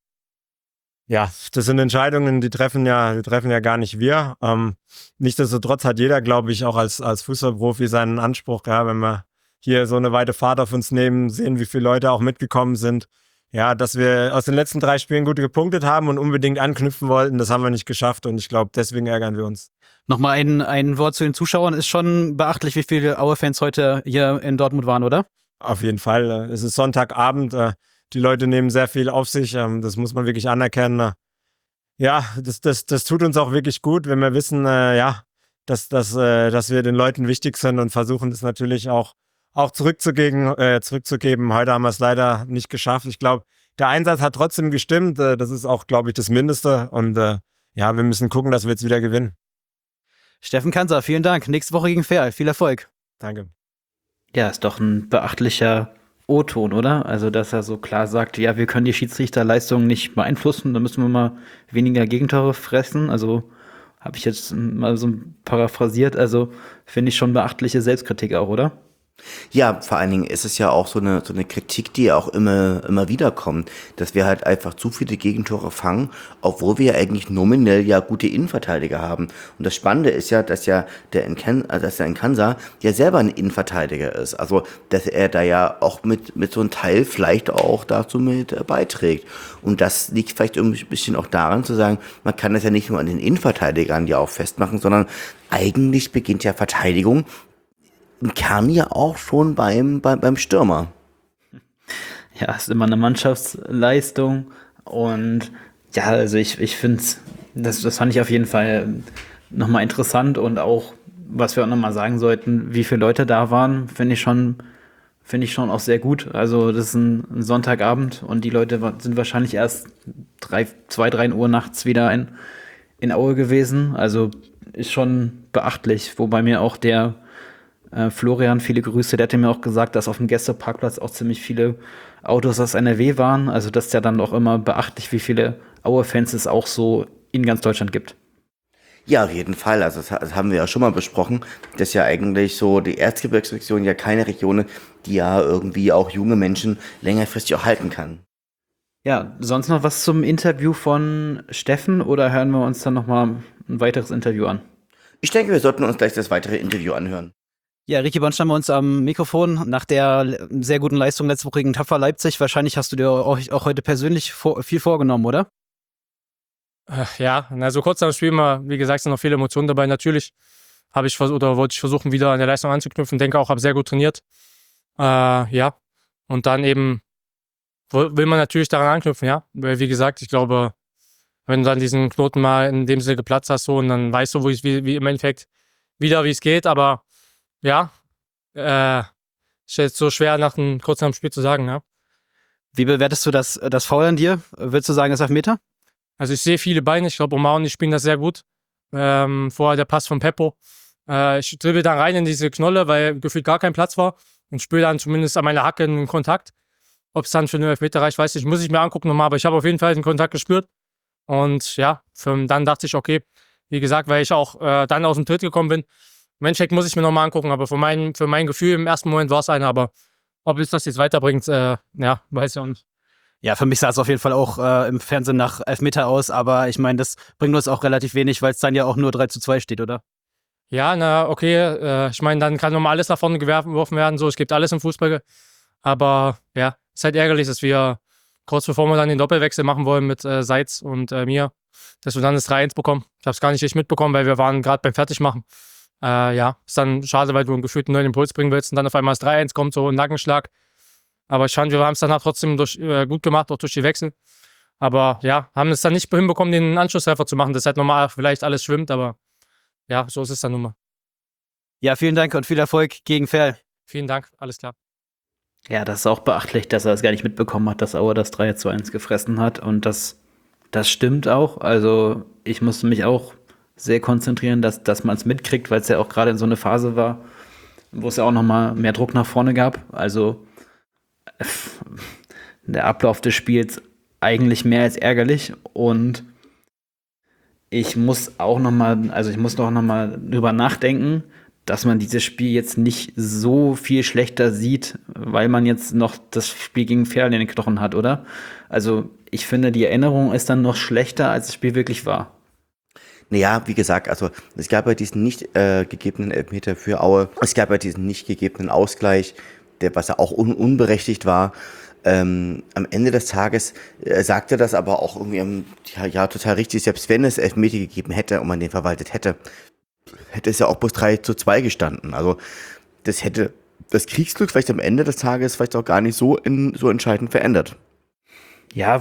Speaker 3: Ja, das sind Entscheidungen, die treffen ja gar nicht wir. Nichtsdestotrotz hat jeder, glaube ich, auch als Fußballprofi seinen Anspruch. Ja, wenn wir hier so eine weite Fahrt auf uns nehmen, sehen, wie viele Leute auch mitgekommen sind. Ja, dass wir aus den letzten 3 Spielen gut gepunktet haben und unbedingt anknüpfen wollten, das haben wir nicht geschafft und ich glaube, deswegen ärgern wir uns.
Speaker 1: Nochmal ein Wort zu den Zuschauern. Ist schon beachtlich, wie viele Aue-Fans heute hier in Dortmund waren, oder?
Speaker 3: Auf jeden Fall. Es ist Sonntagabend. Die Leute nehmen sehr viel auf sich. Das muss man wirklich anerkennen. Ja, das tut uns auch wirklich gut, wenn wir wissen, ja, dass wir den Leuten wichtig sind und versuchen das natürlich auch zurückzugeben. Heute haben wir es leider nicht geschafft. Ich glaube, der Einsatz hat trotzdem gestimmt. Das ist auch, glaube ich, das Mindeste. Und ja, wir müssen gucken, dass wir jetzt wieder gewinnen.
Speaker 1: Steffen Kanser, vielen Dank. Nächste Woche gegen Ferl. Viel Erfolg.
Speaker 3: Danke.
Speaker 1: Ja, ist doch ein beachtlicher O-Ton, oder? Also, dass er so klar sagt, ja, wir können die Schiedsrichterleistung nicht beeinflussen, da müssen wir mal weniger Gegentore fressen. Also, habe ich jetzt mal so paraphrasiert. Also, finde ich schon beachtliche Selbstkritik auch, oder?
Speaker 2: Ja, vor allen Dingen ist es ja auch so eine Kritik, die ja auch immer wieder kommt, dass wir halt einfach zu viele Gegentore fangen, obwohl wir ja eigentlich nominell ja gute Innenverteidiger haben. Und das Spannende ist ja, dass der Nkansa ja selber ein Innenverteidiger ist. Also, dass er da ja auch mit so einem Teil vielleicht auch dazu mit beiträgt. Und das liegt vielleicht irgendwie ein bisschen auch daran zu sagen, man kann das ja nicht nur an den Innenverteidigern ja auch festmachen, sondern eigentlich beginnt ja Verteidigung im Kern ja auch schon beim Stürmer.
Speaker 1: Ja, ist immer eine Mannschaftsleistung und ja, also ich finde das fand ich auf jeden Fall nochmal interessant und auch, was wir auch nochmal sagen sollten, wie viele Leute da waren, finde ich schon auch sehr gut. Also das ist ein Sonntagabend und die Leute sind wahrscheinlich erst 3 Uhr nachts wieder in Aue gewesen. Also ist schon beachtlich, wobei mir auch der Florian, viele Grüße, der hatte mir auch gesagt, dass auf dem Gästeparkplatz auch ziemlich viele Autos aus NRW waren. Also das ist ja dann auch immer beachtlich, wie viele Aue-Fans es auch so in ganz Deutschland gibt.
Speaker 2: Ja, auf jeden Fall. Also das haben wir ja schon mal besprochen, dass ja eigentlich so die Erzgebirgsregion ja keine Region, die ja irgendwie auch junge Menschen längerfristig auch halten kann.
Speaker 1: Ja, sonst noch was zum Interview von Steffen oder hören wir uns dann nochmal ein weiteres Interview an?
Speaker 2: Ich denke, wir sollten uns gleich das weitere Interview anhören.
Speaker 1: Ja, Ricky Bornstein bei uns am Mikrofon nach der sehr guten Leistung letzte Woche gegen Tapfer Leipzig. Wahrscheinlich hast du dir auch heute persönlich viel vorgenommen, oder?
Speaker 4: Ja, also kurz nach dem Spiel mal, wie gesagt, sind noch viele Emotionen dabei. Natürlich wollte ich versuchen, wieder an der Leistung anzuknüpfen. Denke auch, habe sehr gut trainiert. Ja, und dann eben will man natürlich daran anknüpfen, ja. Weil, wie gesagt, ich glaube, wenn du dann diesen Knoten mal in dem Sinne geplatzt hast so und dann weißt du, wie im Endeffekt wieder, wie es geht, aber Ja, ist jetzt so schwer kurz nach dem Spiel zu sagen, ja.
Speaker 1: Wie bewertest du das Foul an dir? Würdest du sagen, das ist Elfmeter?
Speaker 4: Also ich sehe viele Beine, ich glaube Omar und ich spielen das sehr gut. Vorher der Pass von Peppo. Ich dribbel dann rein in diese Knolle, weil gefühlt gar kein Platz war und spüre dann zumindest an meiner Hacke einen Kontakt. Ob es dann für einen Elfmeter reicht, weiß ich nicht. Muss ich mir angucken nochmal, aber ich habe auf jeden Fall den Kontakt gespürt. Und ja, dann dachte ich, okay, wie gesagt, weil ich auch dann aus dem Tritt gekommen bin. Im Endeffekt muss ich mir nochmal angucken, aber für mein Gefühl im ersten Moment war es einer, aber ob es das jetzt weiterbringt, ja, weiß ich auch nicht.
Speaker 1: Ja, für mich sah es auf jeden Fall auch im Fernsehen nach Elfmeter aus, aber ich meine, das bringt uns auch relativ wenig, weil es dann ja auch nur 3:2 steht, oder?
Speaker 4: Ja, na, okay, ich meine, dann kann nochmal alles nach vorne geworfen werden, so, es gibt alles im Fußball, aber ja, ist halt ärgerlich, dass wir kurz bevor wir dann den Doppelwechsel machen wollen mit Seitz und mir, dass wir dann das 3-1 bekommen. Ich habe es gar nicht richtig mitbekommen, weil wir waren gerade beim Fertigmachen. Ja, ist dann schade, weil du einen gefühlten neuen Impuls bringen willst und dann auf einmal das 3-1 kommt, so ein Nackenschlag. Aber ich fand, wir haben es danach trotzdem gut gemacht, auch durch die Wechsel. Aber ja, haben es dann nicht hinbekommen, den Anschlusstreffer zu machen. Das ist halt normal, vielleicht alles schwimmt, aber ja, so ist es dann nun mal.
Speaker 1: Ja, vielen Dank und viel Erfolg gegen Ferl.
Speaker 4: Vielen Dank, alles klar.
Speaker 1: Ja, das ist auch beachtlich, dass er es gar nicht mitbekommen hat, dass Aue das 3:1 gefressen hat. Und das stimmt auch. Also ich musste mich auch sehr konzentrieren, dass man es mitkriegt, weil es ja auch gerade in so eine Phase war, wo es ja auch nochmal mehr Druck nach vorne gab. Also der Ablauf des Spiels eigentlich mehr als ärgerlich. Und ich muss doch nochmal drüber nachdenken, dass man dieses Spiel jetzt nicht so viel schlechter sieht, weil man jetzt noch das Spiel gegen Ferl in den Knochen hat, oder? Also ich finde, die Erinnerung ist dann noch schlechter, als das Spiel wirklich war.
Speaker 2: Naja, wie gesagt, also es gab ja diesen nicht gegebenen Elfmeter für Aue. Es gab ja diesen nicht gegebenen Ausgleich, was ja auch unberechtigt war. Am Ende des Tages sagte das aber auch irgendwie ja, total richtig, selbst wenn es Elfmeter gegeben hätte und man den verwaltet hätte es ja auch bloß 3:2 gestanden. Also das hätte das Kriegsglück vielleicht am Ende des Tages vielleicht auch gar nicht so entscheidend verändert.
Speaker 1: Ja,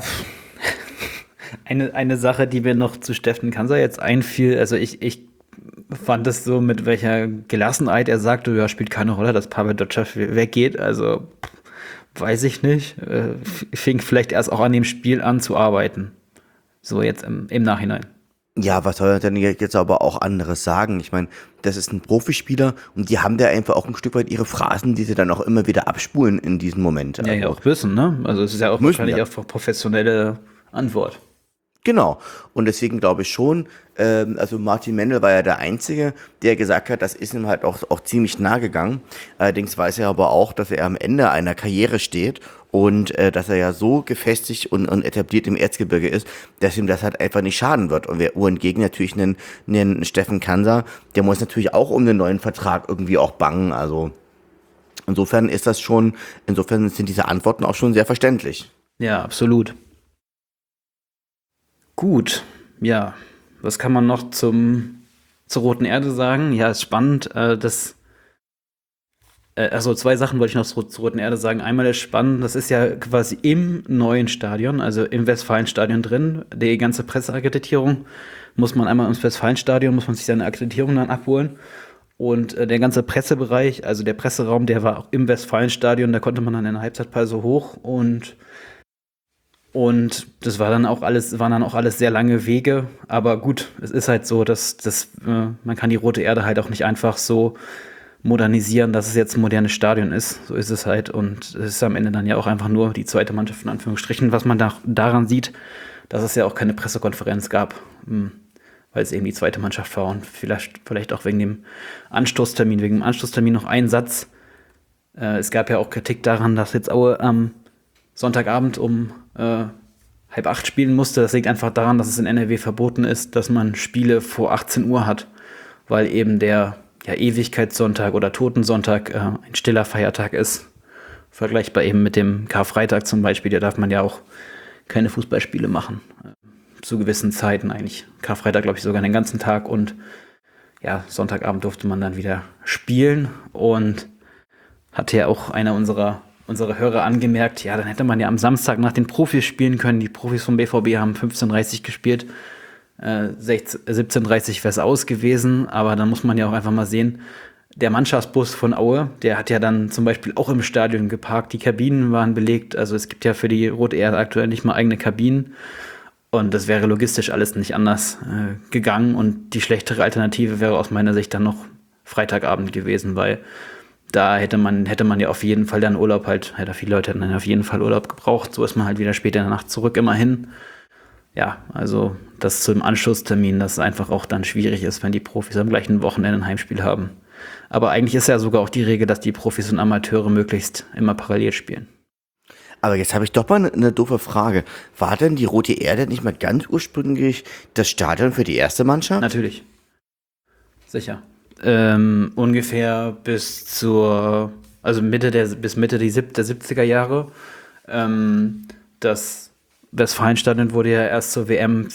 Speaker 1: eine Sache, die mir noch zu Steffen Kanser jetzt einfiel, also ich fand es so, mit welcher Gelassenheit er sagte, ja, spielt keine Rolle, dass Pavel Dotschew weggeht, also weiß ich nicht. Fing vielleicht erst auch an dem Spiel an zu arbeiten. So jetzt im Nachhinein.
Speaker 2: Ja, was soll er denn jetzt aber auch anderes sagen? Ich meine, das ist ein Profispieler und die haben da einfach auch ein Stück weit ihre Phrasen, die sie dann auch immer wieder abspulen in diesem Moment.
Speaker 1: Ja, ja, auch wissen, ne? Also es ist ja auch wahrscheinlich
Speaker 2: ja.
Speaker 1: auch professionelle Antwort.
Speaker 2: Genau. Und deswegen glaube ich schon, also Martin Mendel war ja der Einzige, der gesagt hat, das ist ihm halt auch ziemlich nah gegangen. Allerdings weiß er aber auch, dass er am Ende einer Karriere steht und dass er ja so gefestigt und etabliert im Erzgebirge ist, dass ihm das halt einfach nicht schaden wird. Und wohingegen natürlich einen Steffen Kanser, der muss natürlich auch um einen neuen Vertrag irgendwie auch bangen. Also insofern sind diese Antworten auch schon sehr verständlich.
Speaker 1: Ja, absolut. Gut, ja, was kann man noch zur Roten Erde sagen? Ja, ist spannend, also zwei Sachen wollte ich noch zur Roten Erde sagen. Einmal ist spannend, das ist ja quasi im neuen Stadion, also im Westfalenstadion drin. Die ganze Presseakkreditierung muss man einmal ins Westfalenstadion, muss man sich seine Akkreditierung dann abholen. Und der ganze Pressebereich, also der Presseraum, der war auch im Westfalenstadion, da konnte man dann in der Halbzeitpause hoch und das waren dann auch alles sehr lange Wege. Aber gut, es ist halt so, dass man kann die Rote Erde halt auch nicht einfach so modernisieren, dass es jetzt ein modernes Stadion ist. So ist es halt. Und es ist am Ende dann ja auch einfach nur die zweite Mannschaft in Anführungsstrichen, was man daran sieht, dass es ja auch keine Pressekonferenz gab, weil es eben die zweite Mannschaft war. Und vielleicht auch wegen dem Anstoßtermin noch ein Satz. Es gab ja auch Kritik daran, dass jetzt Aue am Sonntagabend um 7:30 spielen musste. Das liegt einfach daran, dass es in NRW verboten ist, dass man Spiele vor 18 Uhr hat, weil eben der Ewigkeitssonntag oder Totensonntag ein stiller Feiertag ist. Vergleichbar eben mit dem Karfreitag zum Beispiel, da darf man ja auch keine Fußballspiele machen. Zu gewissen Zeiten eigentlich. Karfreitag, glaube ich, sogar den ganzen Tag und ja, Sonntagabend durfte man dann wieder spielen und hatte ja auch einer unserer Hörer angemerkt, ja, dann hätte man ja am Samstag nach den Profis spielen können. Die Profis vom BVB haben 15:30 gespielt. 17:30 wäre es aus gewesen, aber dann muss man ja auch einfach mal sehen, der Mannschaftsbus von Aue, der hat ja dann zum Beispiel auch im Stadion geparkt. Die Kabinen waren belegt. Also es gibt ja für die Rote Erde aktuell nicht mal eigene Kabinen. Und das wäre logistisch alles nicht anders gegangen. Und die schlechtere Alternative wäre aus meiner Sicht dann noch Freitagabend gewesen, weil da hätte man ja auf jeden Fall dann Urlaub viele Leute hätten dann auf jeden Fall Urlaub gebraucht. So ist man halt wieder später in der Nacht zurück, immerhin. Ja, also das zum Anschlusstermin, das einfach auch dann schwierig ist, wenn die Profis am gleichen Wochenende ein Heimspiel haben. Aber eigentlich ist ja sogar auch die Regel, dass die Profis und Amateure möglichst immer parallel spielen.
Speaker 2: Aber jetzt habe ich doch mal eine doofe Frage. War denn die Rote Erde nicht mal ganz ursprünglich das Stadion für die erste Mannschaft?
Speaker 1: Natürlich. Sicher. Ungefähr bis Mitte der 70er Jahre. Das Westfalenstadion wurde ja erst zur WM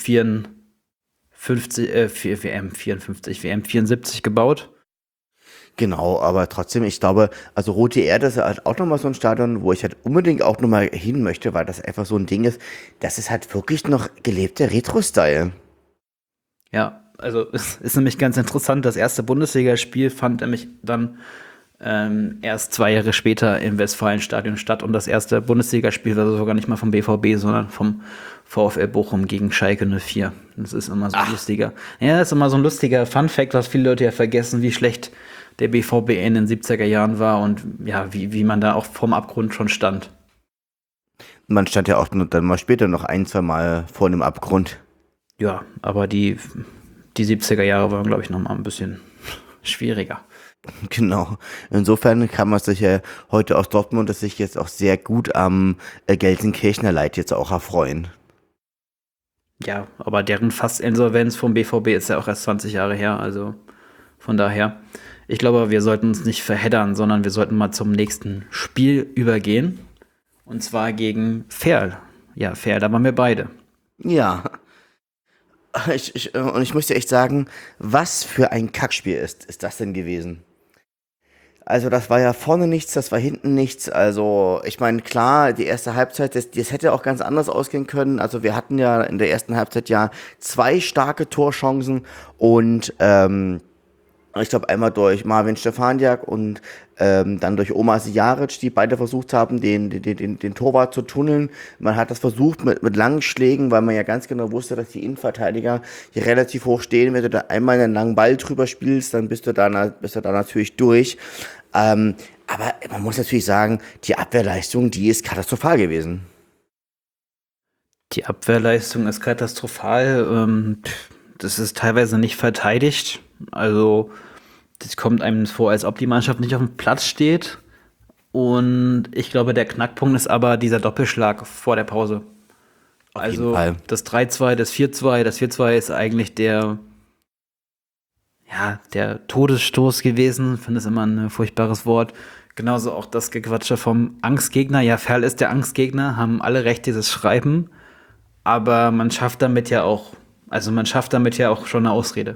Speaker 1: 74 gebaut.
Speaker 2: Genau, aber trotzdem, ich glaube, also Rote Erde ist halt auch nochmal so ein Stadion, wo ich halt unbedingt auch nochmal hin möchte, weil das einfach so ein Ding ist, das ist halt wirklich noch gelebter Retro-Style.
Speaker 1: Ja, also es ist nämlich ganz interessant, das erste Bundesligaspiel fand nämlich dann erst 2 Jahre später im Westfalenstadion statt und das erste Bundesligaspiel war sogar nicht mal vom BVB, sondern vom VfL Bochum gegen Schalke 04. Das ist immer so ein lustiger. Ja, das ist immer so ein lustiger Fun-Fact, was viele Leute ja vergessen, wie schlecht der BVB in den 70er Jahren war und ja, wie man da auch vorm Abgrund schon stand.
Speaker 2: Man stand ja auch dann mal später noch 1-2 Mal vor dem Abgrund.
Speaker 1: Ja, aber die 70er Jahre waren, glaube ich, noch mal ein bisschen schwieriger.
Speaker 2: Genau. Insofern kann man sich ja heute aus Dortmund sich jetzt auch sehr gut am Gelsenkirchener Leid jetzt auch erfreuen.
Speaker 1: Ja, aber deren Fast-Insolvenz vom BVB ist ja auch erst 20 Jahre her, also von daher. Ich glaube, wir sollten uns nicht verheddern, sondern wir sollten mal zum nächsten Spiel übergehen. Und zwar gegen Verl. Ja, Verl, da waren wir beide.
Speaker 2: Ja. Und ich muss dir echt sagen, was für ein Kackspiel ist das denn gewesen? Also das war ja vorne nichts, das war hinten nichts. Also ich meine, klar, die erste Halbzeit, das hätte auch ganz anders ausgehen können. Also wir hatten ja in der ersten Halbzeit ja 2 starke Torchancen und ich glaube einmal durch Marvin Stefaniak und dann durch Omar Sijaric, die beide versucht haben, den Torwart zu tunneln. Man hat das versucht mit langen Schlägen, weil man ja ganz genau wusste, dass die Innenverteidiger hier relativ hoch stehen. Wenn du da einmal einen langen Ball drüber spielst, dann bist du da natürlich durch. Aber man muss natürlich sagen, die Abwehrleistung, die ist katastrophal gewesen.
Speaker 1: Die Abwehrleistung ist katastrophal. Das ist teilweise nicht verteidigt. Also das kommt einem vor, als ob die Mannschaft nicht auf dem Platz steht. Und ich glaube, der Knackpunkt ist aber dieser Doppelschlag vor der Pause.
Speaker 2: Auf jeden Fall.
Speaker 1: Das 3-2, das 4-2. Das 4-2 ist eigentlich der Todesstoß gewesen. Ich finde es immer ein furchtbares Wort. Genauso auch das Gequatsche vom Angstgegner. Ja, Verl ist der Angstgegner, haben alle recht, dieses Schreiben. Aber man schafft damit ja auch schon eine Ausrede.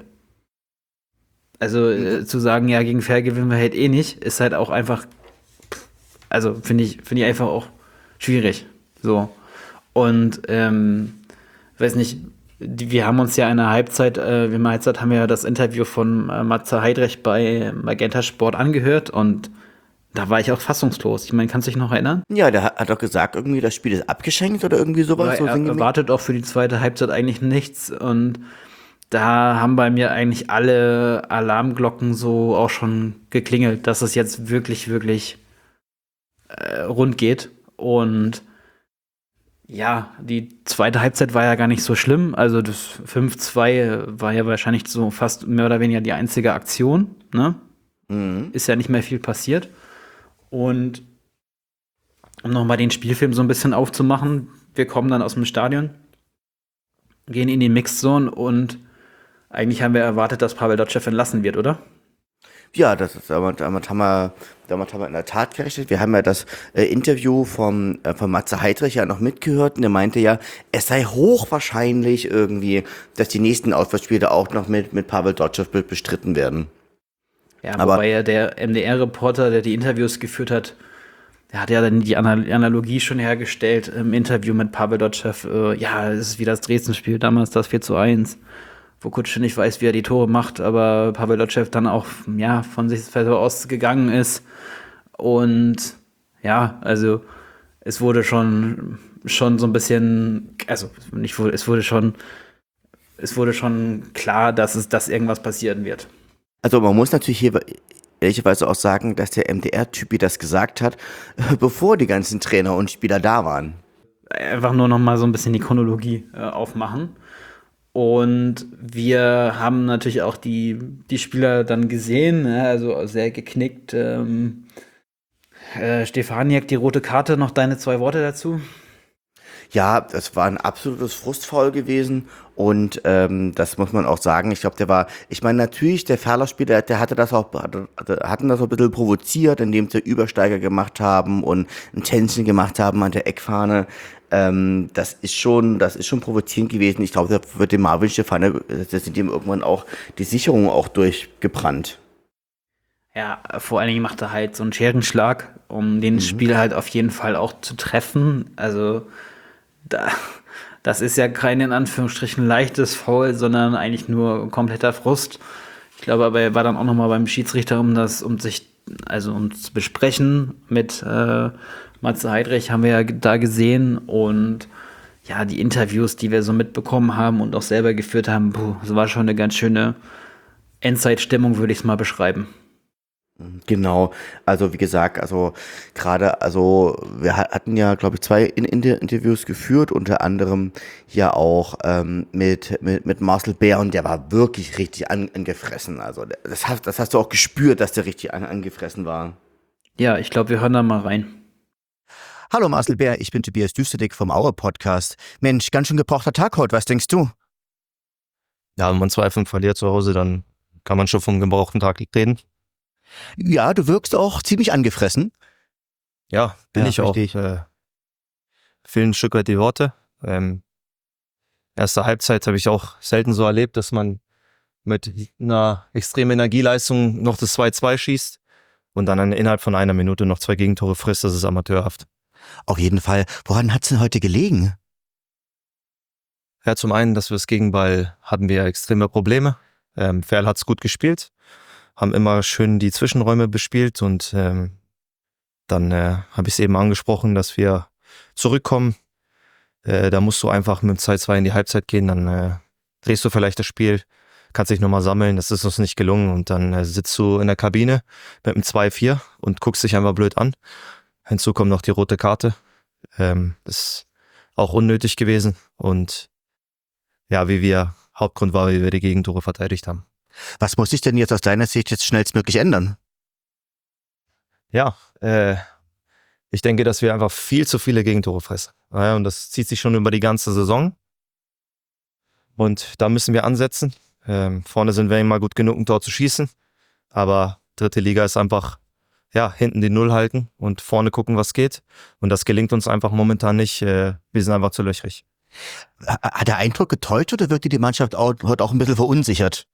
Speaker 1: Also zu sagen, ja, gegen Verl gewinnen wir halt eh nicht, ist halt auch einfach, also finde ich einfach auch schwierig. So. Und weiß nicht, wir haben uns ja in der Halbzeit, haben wir ja das Interview von Matze Heidrich bei Magenta Sport angehört und da war ich auch fassungslos. Ich meine, kannst du dich noch erinnern?
Speaker 2: Ja, der hat doch gesagt, irgendwie das Spiel ist abgeschenkt oder irgendwie sowas.
Speaker 1: Er erwartet auch für die zweite Halbzeit eigentlich nichts und da haben bei mir eigentlich alle Alarmglocken so auch schon geklingelt, dass es jetzt wirklich, wirklich rund geht. Und ja, die zweite Halbzeit war ja gar nicht so schlimm. Also das 5-2 war ja wahrscheinlich so fast mehr oder weniger die einzige Aktion. Ne?
Speaker 2: Mhm.
Speaker 1: Ist ja nicht mehr viel passiert. Und um nochmal den Spielfilm so ein bisschen aufzumachen, wir kommen dann aus dem Stadion, gehen in die Mixed-Zone und eigentlich haben wir erwartet, dass Pavel Dotschew entlassen wird, oder?
Speaker 2: Ja, damit haben wir in der Tat gerechnet. Wir haben ja das Interview von Matze Heidrich ja noch mitgehört und der meinte ja, es sei hochwahrscheinlich irgendwie, dass die nächsten Auswärtsspiele auch noch mit Pavel Dotschew bestritten werden.
Speaker 1: Ja, wobei ja der MDR-Reporter, der die Interviews geführt hat, der hat ja dann die Analogie schon hergestellt im Interview mit Pavel Dotschew. Ja, es ist wie das Dresden-Spiel, damals das 4-1. wo Kutsche nicht weiß, wie er die Tore macht, aber Pavel Dotschew dann auch ja, von sich selber ausgegangen ist. Und ja, also es wurde schon so ein bisschen, also nicht, es wurde schon klar, dass irgendwas passieren wird.
Speaker 2: Also man muss natürlich hier ehrlicherweise auch sagen, dass der MDR-Typi das gesagt hat, bevor die ganzen Trainer und Spieler da waren.
Speaker 1: Einfach nur noch mal so ein bisschen die Chronologie aufmachen. Und wir haben natürlich auch die Spieler dann gesehen, also sehr geknickt. Stefaniak, die rote Karte, noch deine 2 Worte dazu?
Speaker 2: Ja, das war ein absolutes Frustfaul gewesen und das muss man auch sagen. Ich glaube, ich meine natürlich, der Ferler-Spieler, der hatten das auch ein bisschen provoziert, indem sie Übersteiger gemacht haben und ein Tänzchen gemacht haben an der Eckfahne. Das ist schon provozierend gewesen. Ich glaube, da wird dem Marvin Stefane, da sind ihm irgendwann auch die Sicherungen auch durchgebrannt.
Speaker 1: Ja, vor allen Dingen macht er halt so einen Scherenschlag, um den Spieler halt auf jeden Fall auch zu treffen. Also das ist ja kein in Anführungsstrichen leichtes Foul, sondern eigentlich nur kompletter Frust. Ich glaube aber, er war dann auch nochmal beim Schiedsrichter, um zu besprechen mit Matze Heidrich, haben wir ja da gesehen. Und ja, die Interviews, die wir so mitbekommen haben und auch selber geführt haben, das war schon eine ganz schöne Endzeitstimmung, würde ich es mal beschreiben.
Speaker 2: Genau, also wie gesagt, wir hatten ja, glaube ich, 2 Interviews geführt, unter anderem ja auch mit Marcel Bär, und der war wirklich richtig angefressen. Also das hast du auch gespürt, dass der richtig angefressen war.
Speaker 1: Ja, ich glaube, wir hören da mal rein.
Speaker 5: Hallo Marcel Bär, ich bin Tobias Düsterdick vom Aue Podcast. Mensch, ganz schön gebrauchter Tag heute, was denkst du?
Speaker 6: Ja, wenn man 2-5 verliert zu Hause, dann kann man schon vom gebrauchten Tag reden.
Speaker 5: Ja, du wirkst auch ziemlich angefressen.
Speaker 6: Ja, bin
Speaker 5: Ja,
Speaker 6: ich auch.
Speaker 5: verstehe
Speaker 6: Fehlen ein Stück weit die Worte. Erste Halbzeit habe ich auch selten so erlebt, dass man mit einer extremen Energieleistung noch das 2-2 schießt und dann innerhalb von einer Minute noch 2 Gegentore frisst. Das ist amateurhaft.
Speaker 5: Auf jeden Fall. Woran hat's denn heute gelegen?
Speaker 6: Ja, zum einen, dass wir das Gegenball hatten wir extreme Probleme. Ferl hat's gut gespielt, haben immer schön die Zwischenräume bespielt und dann habe ich es eben angesprochen, dass wir zurückkommen. Da musst du einfach mit dem 2-2 in die Halbzeit gehen, dann drehst du vielleicht das Spiel, kannst dich nochmal sammeln, das ist uns nicht gelungen und dann sitzt du in der Kabine mit einem 2-4 und guckst dich einfach blöd an. Hinzu kommt noch die rote Karte. Das ist auch unnötig gewesen und ja, Hauptgrund war, wie wir die Gegentore verteidigt haben.
Speaker 5: Was muss sich denn jetzt aus deiner Sicht jetzt schnellstmöglich ändern?
Speaker 6: Ja, ich denke, dass wir einfach viel zu viele Gegentore fressen. Ja, und das zieht sich schon über die ganze Saison. Und da müssen wir ansetzen. Vorne sind wir immer gut genug, um dort zu schießen. Aber 3. Liga ist einfach, ja, hinten die Null halten und vorne gucken, was geht. Und das gelingt uns einfach momentan nicht. Wir sind einfach zu löchrig.
Speaker 5: Hat der Eindruck getäuscht oder wirkte die Mannschaft heute auch ein bisschen verunsichert?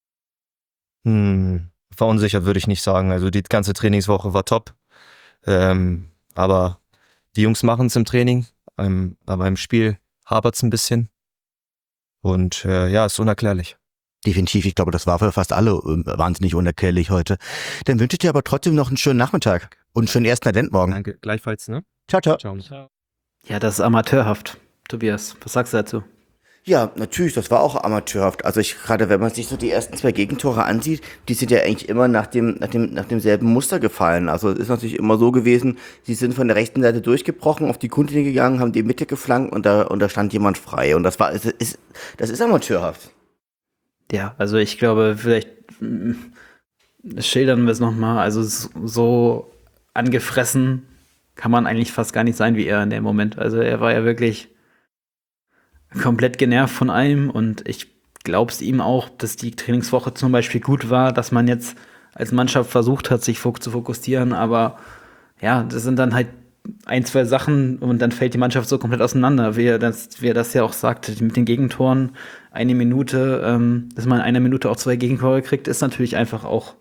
Speaker 6: Verunsichert würde ich nicht sagen. Also die ganze Trainingswoche war top. Aber die Jungs machen es im Training. Aber im Spiel hapert es ein bisschen. Und ja, ist unerklärlich.
Speaker 5: Definitiv, ich glaube, das war für fast alle wahnsinnig unerklärlich heute. Dann wünsche ich dir aber trotzdem noch einen schönen Nachmittag und einen schönen ersten Advent morgen.
Speaker 6: Danke, gleichfalls, ne?
Speaker 5: Ciao, ciao.
Speaker 6: Ciao.
Speaker 1: Ja, das ist amateurhaft. Tobias, was sagst du dazu?
Speaker 2: Ja, natürlich, das war auch amateurhaft. Also gerade wenn man sich so die ersten 2 Gegentore ansieht, die sind ja eigentlich immer nach demselben Muster gefallen. Also es ist natürlich immer so gewesen, sie sind von der rechten Seite durchgebrochen, auf die Grundlinie gegangen, haben die Mitte geflankt und da stand jemand frei. Und das ist amateurhaft.
Speaker 1: Ja, also ich glaube, vielleicht schildern wir es nochmal. Also so angefressen kann man eigentlich fast gar nicht sein wie er in dem Moment. Also er war ja wirklich komplett genervt von allem und ich glaube es ihm auch, dass die Trainingswoche zum Beispiel gut war, dass man jetzt als Mannschaft versucht hat, sich zu fokussieren, aber ja, das sind dann halt 1, 2 Sachen und dann fällt die Mannschaft so komplett auseinander, wie er das ja auch sagte, mit den Gegentoren, eine Minute, dass man in einer Minute auch 2 Gegentore kriegt, ist natürlich einfach auch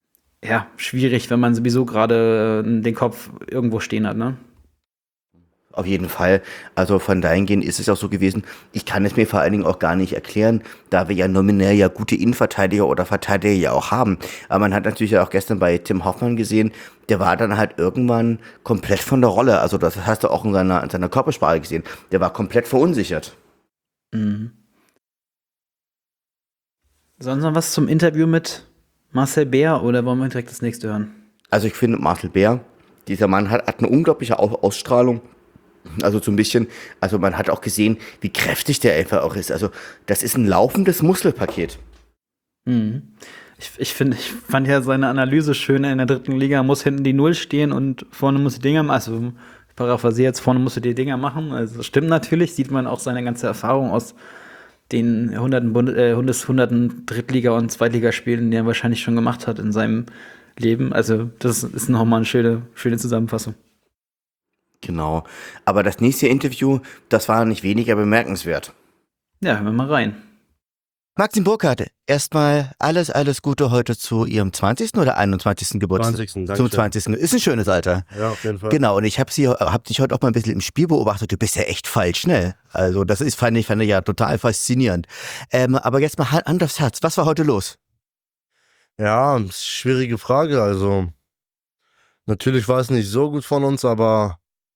Speaker 1: ja, schwierig, wenn man sowieso gerade den Kopf irgendwo stehen hat, ne?
Speaker 2: Auf jeden Fall. Also von dahingehend ist es auch so gewesen. Ich kann es mir vor allen Dingen auch gar nicht erklären, da wir ja nominell ja gute Innenverteidiger oder Verteidiger ja auch haben. Aber man hat natürlich auch gestern bei Tim Hoffmann gesehen, der war dann halt irgendwann komplett von der Rolle. Also das hast du auch in seiner Körpersprache gesehen. Der war komplett verunsichert.
Speaker 1: Mhm. Sonst noch was zum Interview mit Marcel Bär oder wollen wir direkt das nächste hören?
Speaker 2: Also ich finde Marcel Bär, dieser Mann hat eine unglaubliche Ausstrahlung. Also so ein bisschen, also man hat auch gesehen, wie kräftig der einfach auch ist. Also das ist ein laufendes Muskelpaket.
Speaker 1: Mhm. Ich fand ja seine Analyse schön in der dritten Liga, muss hinten die Null stehen und vorne muss die Dinger machen. Also ich paraphrasiere jetzt, vorne musst du die Dinger machen. Also das stimmt natürlich, sieht man auch seine ganze Erfahrung aus den hunderten Drittliga- und Zweitligaspielen, die er wahrscheinlich schon gemacht hat in seinem Leben. Also das ist nochmal eine schöne Zusammenfassung.
Speaker 2: Genau. Aber das nächste Interview, das war nicht weniger bemerkenswert.
Speaker 1: Ja, hören wir mal rein.
Speaker 5: Maxim Burkhardt, erstmal alles Gute heute zu Ihrem 20. oder 21. Geburtstag?
Speaker 7: 20. Danke.
Speaker 5: Zum 20. Ist ein schönes Alter.
Speaker 7: Ja, auf jeden Fall.
Speaker 5: Genau, und ich hab dich heute auch mal ein bisschen im Spiel beobachtet. Du bist ja echt schnell. Also das fand ich ja total faszinierend. Aber jetzt mal Hand aufs Herz. Was war heute los?
Speaker 7: Ja, schwierige Frage. Also, natürlich war es nicht so gut von uns, aber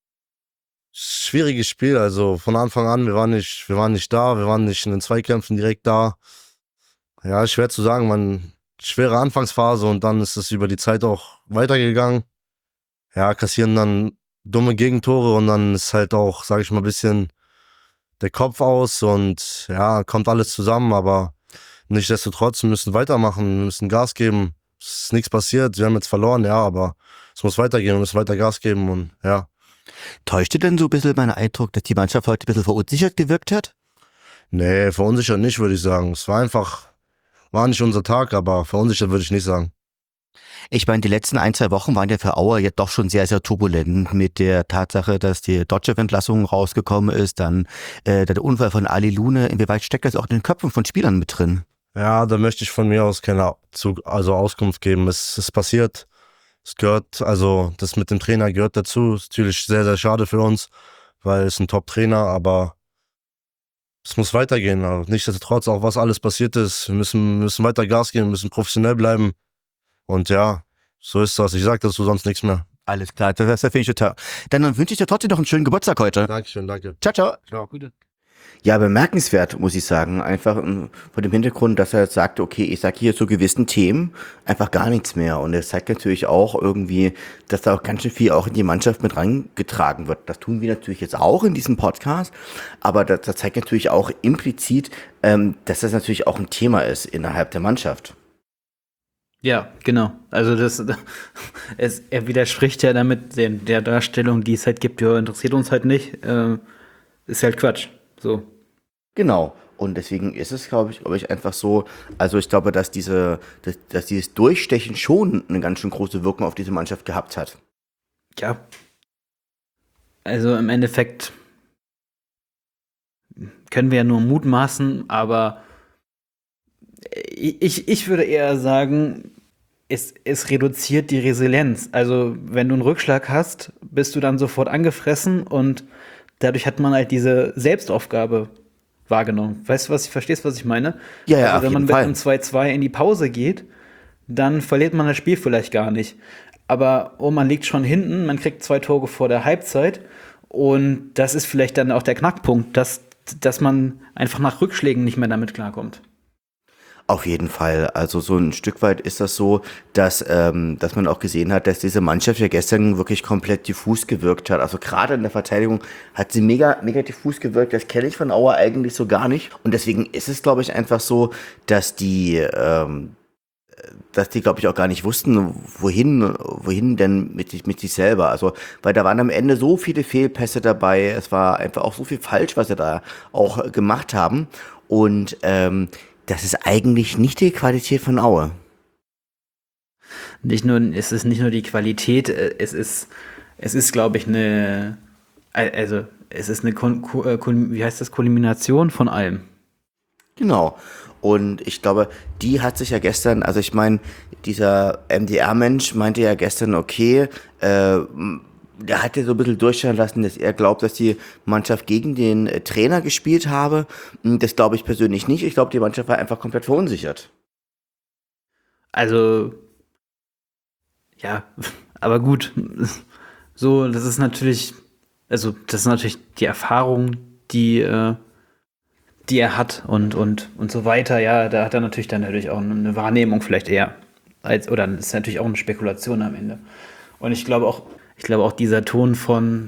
Speaker 7: schwieriges Spiel. Also, von Anfang an, wir waren nicht da, wir waren nicht in den Zweikämpfen direkt da. Ja, schwer zu sagen, schwere Anfangsphase und dann ist es über die Zeit auch weitergegangen. Ja, kassieren dann dumme Gegentore und dann ist halt auch, sag ich mal, ein bisschen der Kopf aus und ja, kommt alles zusammen, aber nichtsdestotrotz, wir müssen weitermachen, wir müssen Gas geben. Es ist nichts passiert, wir haben jetzt verloren, ja, aber es muss weitergehen, wir müssen weiter Gas geben und ja.
Speaker 5: Täuschte denn so ein bisschen mein Eindruck, dass die Mannschaft heute ein bisschen verunsichert gewirkt hat?
Speaker 7: Nee, verunsichert nicht, würde ich sagen. Es war nicht unser Tag, aber verunsichert würde ich nicht sagen.
Speaker 5: Ich meine, die letzten 1-2 Wochen waren ja für Auer jetzt doch schon sehr, sehr turbulent mit der Tatsache, dass die Dotschew-Entlassung rausgekommen ist, dann der Unfall von Ali Lune. Inwieweit steckt das auch in den Köpfen von Spielern mit drin?
Speaker 7: Ja, da möchte ich von mir aus keine Auskunft geben. Es ist passiert. Es gehört, also das mit dem Trainer gehört dazu. Ist natürlich sehr, sehr schade für uns, weil es ein Top-Trainer, aber es muss weitergehen. Aber nichtsdestotrotz, auch was alles passiert ist, wir müssen weiter Gas geben, wir müssen professionell bleiben. Und ja, so ist das. Ich sag dazu sonst nichts mehr.
Speaker 5: Alles klar, das finde ich total. Dann wünsche ich dir trotzdem noch einen schönen Geburtstag heute.
Speaker 7: Dankeschön, danke.
Speaker 5: Ciao, ciao.
Speaker 7: Ciao.
Speaker 2: Ja, bemerkenswert, muss ich sagen. Einfach vor dem Hintergrund, dass er jetzt sagt, okay, ich sage hier zu gewissen Themen einfach gar nichts mehr. Und es zeigt natürlich auch irgendwie, dass da auch ganz schön viel auch in die Mannschaft mit reingetragen wird. Das tun wir natürlich jetzt auch in diesem Podcast. Aber das zeigt natürlich auch implizit, dass das natürlich auch ein Thema ist innerhalb der Mannschaft.
Speaker 1: Ja, genau. Also er widerspricht ja damit der Darstellung, die es halt gibt, ja, interessiert uns halt nicht. Ist halt Quatsch. So.
Speaker 2: Genau. Und deswegen ist es, glaube ich, einfach so, also ich glaube, dass dieses Durchstechen schon eine ganz schön große Wirkung auf diese Mannschaft gehabt hat.
Speaker 1: Ja. Also im Endeffekt können wir ja nur mutmaßen, aber ich würde eher sagen, es reduziert die Resilienz. Also wenn du einen Rückschlag hast, bist du dann sofort angefressen und dadurch hat man halt diese Selbstaufgabe wahrgenommen. Weißt du, verstehst, was ich meine?
Speaker 2: Ja, ja,
Speaker 1: also
Speaker 2: auf
Speaker 1: wenn man
Speaker 2: jeden
Speaker 1: mit
Speaker 2: Fall.
Speaker 1: einem 2-2 in die Pause geht, dann verliert man das Spiel vielleicht gar nicht. Aber man liegt schon hinten, man kriegt 2 Tore vor der Halbzeit und das ist vielleicht dann auch der Knackpunkt, dass man einfach nach Rückschlägen nicht mehr damit klarkommt.
Speaker 2: Auf jeden Fall. Also so ein Stück weit ist das so, dass man auch gesehen hat, dass diese Mannschaft ja gestern wirklich komplett diffus gewirkt hat. Also gerade in der Verteidigung hat sie mega, mega diffus gewirkt. Das kenne ich von Auer eigentlich so gar nicht. Und deswegen ist es, glaube ich, einfach so, dass die, glaube ich, auch gar nicht wussten, wohin denn mit sich selber. Also, weil da waren am Ende so viele Fehlpässe dabei. Es war einfach auch so viel falsch, was sie da auch gemacht haben. Und das ist eigentlich nicht die Qualität von Aue.
Speaker 1: Es ist nicht nur die Qualität, es ist, glaube ich, eine wie heißt das, Kulmination von allem.
Speaker 2: Genau. Und ich glaube, die hat sich ja gestern, also ich meine, dieser MDR-Mensch meinte ja gestern, okay, der hat ja so ein bisschen durchscheinen lassen, dass er glaubt, dass die Mannschaft gegen den Trainer gespielt habe. Das glaube ich persönlich nicht. Ich glaube, die Mannschaft war einfach komplett verunsichert.
Speaker 1: Also, ja, aber gut. So, das ist natürlich die Erfahrung, die er hat und so weiter. Ja, da hat er natürlich dann natürlich auch eine Wahrnehmung vielleicht eher. Oder das ist natürlich auch eine Spekulation am Ende. Und ich glaube auch dieser Ton von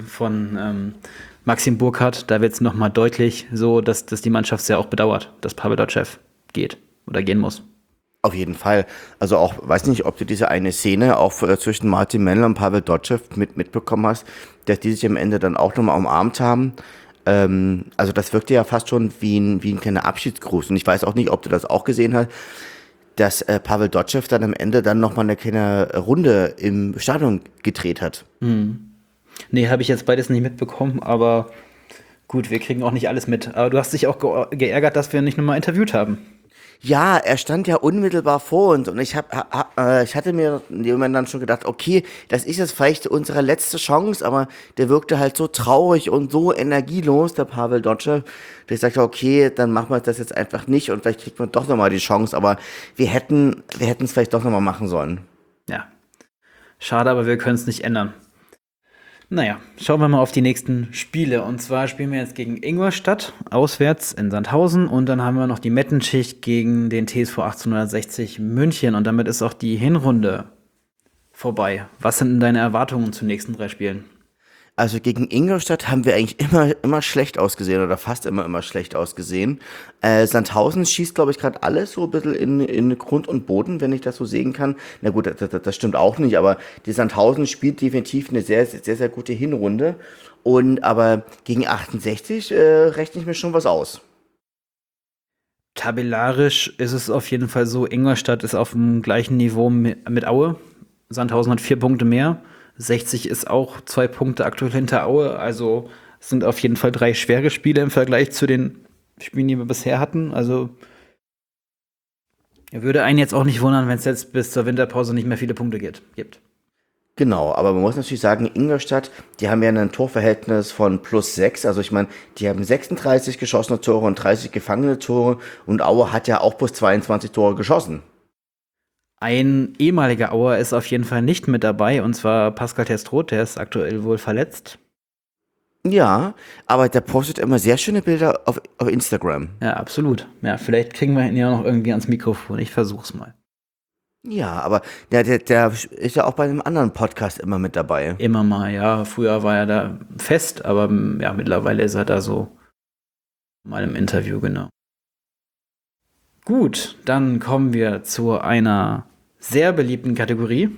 Speaker 1: Maxim Burkhardt, da wird es nochmal deutlich so, dass die Mannschaft sehr auch bedauert, dass Pavel Dotschew geht oder gehen muss.
Speaker 2: Auf jeden Fall. Also auch, weiß nicht, ob du diese eine Szene auch zwischen Martin Mendel und Pavel Dotschew mitbekommen hast, dass die sich am Ende dann auch nochmal umarmt haben. Also das wirkte ja fast schon wie ein kleiner Abschiedsgruß. Und ich weiß auch nicht, ob du das auch gesehen hast, dass Pavel Dotschew dann am Ende dann nochmal eine kleine Runde im Stadion gedreht hat.
Speaker 1: Nee, habe ich jetzt beides nicht mitbekommen, aber gut, wir kriegen auch nicht alles mit. Aber du hast dich auch geärgert, dass wir ihn nicht nochmal interviewt haben.
Speaker 2: Ja, er stand ja unmittelbar vor uns und ich hatte mir in dem Moment dann schon gedacht, okay, das ist jetzt vielleicht unsere letzte Chance, aber der wirkte halt so traurig und so energielos, der Pavel Dotschew, dass ich sagte, okay, dann machen wir das jetzt einfach nicht und vielleicht kriegt man doch nochmal die Chance, aber wir hätten es vielleicht doch nochmal machen sollen.
Speaker 1: Ja, schade, aber wir können es nicht ändern. Naja, schauen wir mal auf die nächsten Spiele. Und zwar spielen wir jetzt gegen Ingolstadt, auswärts in Sandhausen. Und dann haben wir noch die Mettenschicht gegen den TSV 1860 München. Und damit ist auch die Hinrunde vorbei. Was sind denn deine Erwartungen zu den nächsten 3 Spielen?
Speaker 2: Also gegen Ingolstadt haben wir eigentlich immer schlecht ausgesehen oder fast immer schlecht ausgesehen. Sandhausen schießt, glaube ich, gerade alles so ein bisschen in Grund und Boden, wenn ich das so sehen kann. Na gut, das stimmt auch nicht, aber die Sandhausen spielt definitiv eine sehr, sehr, sehr gute Hinrunde. Aber gegen 68 rechne ich mir schon was aus.
Speaker 1: Tabellarisch ist es auf jeden Fall so, Ingolstadt ist auf dem gleichen Niveau mit Aue. Sandhausen hat 4 Punkte mehr. 60 ist auch 2 Punkte aktuell hinter Aue. Also es sind auf jeden Fall 3 schwere Spiele im Vergleich zu den Spielen, die wir bisher hatten. Also würde einen jetzt auch nicht wundern, wenn es jetzt bis zur Winterpause nicht mehr viele Punkte gibt.
Speaker 2: Genau, aber man muss natürlich sagen, Ingolstadt, die haben ja ein Torverhältnis von +6. Also ich meine, die haben 36 geschossene Tore und 30 gefangene Tore. Und Aue hat ja auch plus 22 Tore geschossen.
Speaker 1: Ein ehemaliger Auer ist auf jeden Fall nicht mit dabei, und zwar Pascal Testroth, der ist aktuell wohl verletzt.
Speaker 2: Ja, aber der postet immer sehr schöne Bilder auf Instagram.
Speaker 1: Ja, absolut. Ja, vielleicht kriegen wir ihn ja noch irgendwie ans Mikrofon. Ich versuch's mal.
Speaker 2: Ja, aber der ist ja auch bei einem anderen Podcast immer mit dabei.
Speaker 1: Immer mal, ja. Früher war er da fest, aber ja, mittlerweile ist er da so mal im Interview, genau. Gut, dann kommen wir zu einer sehr beliebten Kategorie.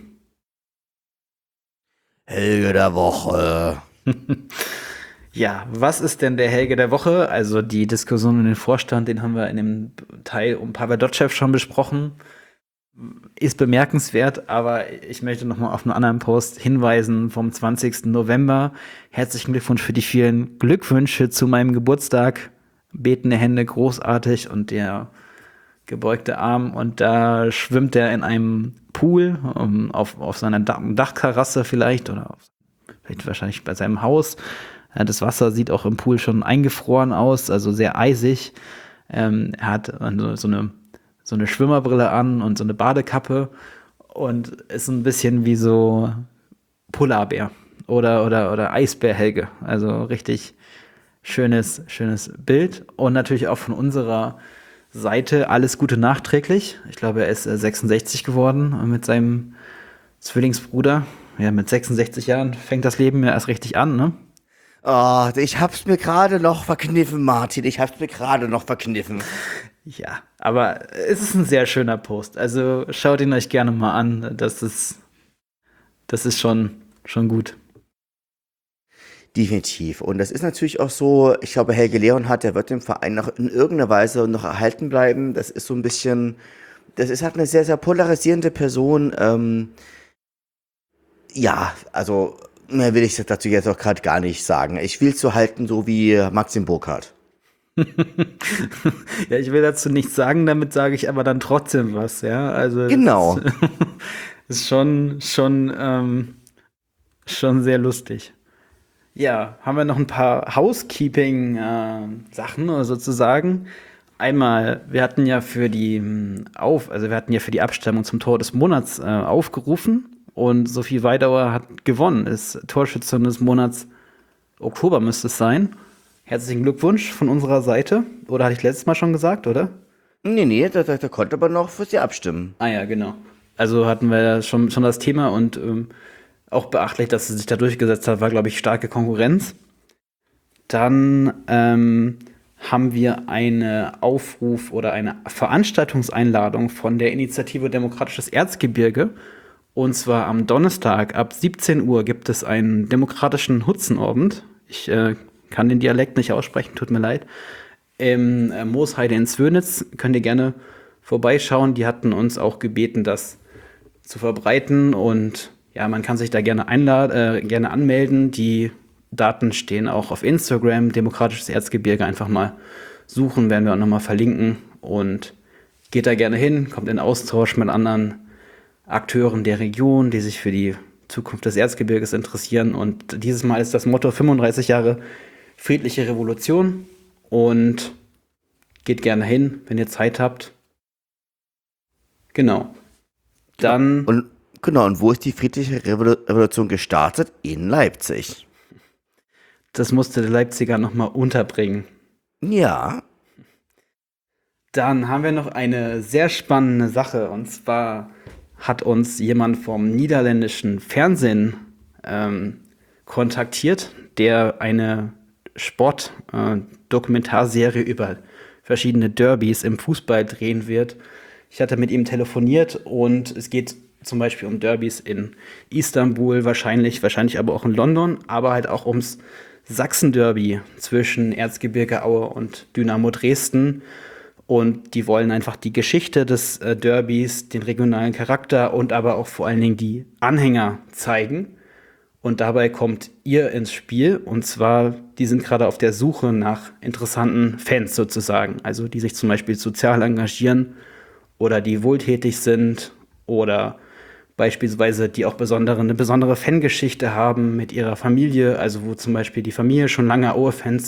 Speaker 2: Helge der Woche.
Speaker 1: Ja, was ist denn der Helge der Woche? Also die Diskussion in den Vorstand, den haben wir in dem Teil um Pavel Dotschew schon besprochen. Ist bemerkenswert, aber ich möchte noch mal auf einen anderen Post hinweisen vom 20. November. Herzlichen Glückwunsch für die vielen Glückwünsche zu meinem Geburtstag. Betende Hände, großartig, und der gebeugte Arm, und da schwimmt er in einem Pool auf seiner Dachterrasse vielleicht oder vielleicht wahrscheinlich bei seinem Haus. Das Wasser sieht auch im Pool schon eingefroren aus, also sehr eisig. Er hat so eine Schwimmerbrille an und so eine Badekappe und ist ein bisschen wie so Polarbär oder Eisbär-Helge. Also richtig schönes Bild, und natürlich auch von unserer Seite alles Gute nachträglich. Ich glaube, er ist 66 geworden mit seinem Zwillingsbruder. Ja, mit 66 Jahren fängt das Leben ja erst richtig an, ne?
Speaker 2: Oh, ich hab's mir gerade noch verkniffen, Martin. Ich hab's mir gerade noch verkniffen.
Speaker 1: Ja, aber es ist ein sehr schöner Post. Also schaut ihn euch gerne mal an. Das ist schon gut.
Speaker 2: Definitiv. Und das ist natürlich auch so, ich glaube, Helge Leonhardt, der wird dem Verein noch in irgendeiner Weise noch erhalten bleiben. Das ist so ein bisschen, das ist halt eine sehr, sehr polarisierende Person. Ja, also mehr will ich dazu jetzt auch gerade gar nicht sagen. Ich will es so halten, so wie Maxim Burkhardt.
Speaker 1: Ja, ich will dazu nichts sagen, damit sage ich aber dann trotzdem was, ja. Also
Speaker 2: Genau.
Speaker 1: das ist schon Schon sehr lustig. Ja, haben wir noch ein paar Housekeeping-Sachen sozusagen. Einmal, wir hatten ja für die Abstimmung zum Tor des Monats aufgerufen und Sophie Weidauer hat gewonnen, ist Torschützin des Monats Oktober müsste es sein. Herzlichen Glückwunsch von unserer Seite. Oder hatte ich letztes Mal schon gesagt, oder?
Speaker 2: Nee, da konnte man noch für sie abstimmen.
Speaker 1: Ah ja, genau. Also hatten wir schon das Thema und auch beachtlich, dass sie sich da durchgesetzt hat, war, glaube ich, starke Konkurrenz. Dann haben wir einen Aufruf oder eine Veranstaltungseinladung von der Initiative Demokratisches Erzgebirge. Und zwar am Donnerstag ab 17 Uhr gibt es einen demokratischen Hutzenabend. Ich kann den Dialekt nicht aussprechen, tut mir leid. Im Moosheide in Zwönitz könnt ihr gerne vorbeischauen. Die hatten uns auch gebeten, das zu verbreiten. Und ja, man kann sich da gerne gerne anmelden. Die Daten stehen auch auf Instagram, Demokratisches Erzgebirge. Einfach mal suchen, werden wir auch nochmal verlinken. Und geht da gerne hin, kommt in Austausch mit anderen Akteuren der Region, die sich für die Zukunft des Erzgebirges interessieren. Und dieses Mal ist das Motto 35 Jahre friedliche Revolution. Und geht gerne hin, wenn ihr Zeit habt. Genau. Dann.
Speaker 2: Und wo ist die friedliche Revolution gestartet? In Leipzig.
Speaker 1: Das musste der Leipziger nochmal unterbringen.
Speaker 2: Ja.
Speaker 1: Dann haben wir noch eine sehr spannende Sache. Und zwar hat uns jemand vom niederländischen Fernsehen kontaktiert, der eine Sportdokumentarserie über verschiedene Derbys im Fußball drehen wird. Ich hatte mit ihm telefoniert und es geht zum Beispiel um Derbys in Istanbul, wahrscheinlich aber auch in London, aber halt auch ums Sachsen-Derby zwischen Erzgebirge Aue und Dynamo Dresden. Und die wollen einfach die Geschichte des Derbys, den regionalen Charakter und aber auch vor allen Dingen die Anhänger zeigen. Und dabei kommt ihr ins Spiel. Und zwar, die sind gerade auf der Suche nach interessanten Fans sozusagen. Also die sich zum Beispiel sozial engagieren oder die wohltätig sind oder beispielsweise die auch eine besondere Fangeschichte haben mit ihrer Familie. Also wo zum Beispiel die Familie schon lange Aue-Fans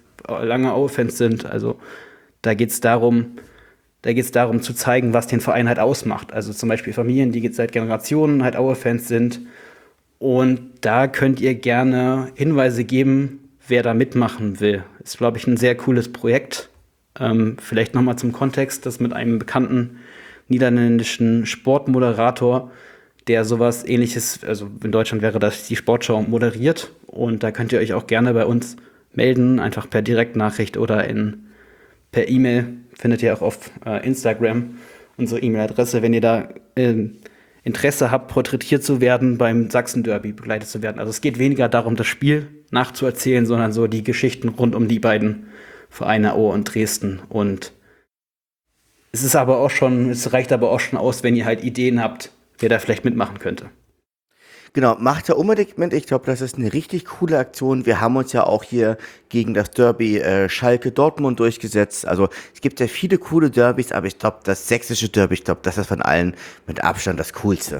Speaker 1: sind. Also da geht es darum zu zeigen, was den Verein halt ausmacht. Also zum Beispiel Familien, die seit Generationen halt Aue-Fans sind. Und da könnt ihr gerne Hinweise geben, wer da mitmachen will. Ist, glaube ich, ein sehr cooles Projekt. Vielleicht nochmal zum Kontext, das mit einem bekannten niederländischen Sportmoderator, der sowas Ähnliches, also in Deutschland wäre das die Sportschau, moderiert. Und da könnt ihr euch auch gerne bei uns melden, einfach per Direktnachricht oder per E-Mail. Findet ihr auch auf Instagram unsere E-Mail-Adresse, wenn ihr da Interesse habt, porträtiert zu werden, beim Sachsen-Derby begleitet zu werden. Also es geht weniger darum, das Spiel nachzuerzählen, sondern so die Geschichten rund um die beiden Vereine Aue und Dresden. Und es reicht aber auch schon aus, wenn ihr halt Ideen habt, wer da vielleicht mitmachen könnte.
Speaker 2: Genau, macht ja unbedingt mit. Ich glaube, das ist eine richtig coole Aktion. Wir haben uns ja auch hier gegen das Derby Schalke-Dortmund durchgesetzt. Also es gibt ja viele coole Derbys, aber ich glaube, das sächsische Derby, das ist von allen mit Abstand das coolste.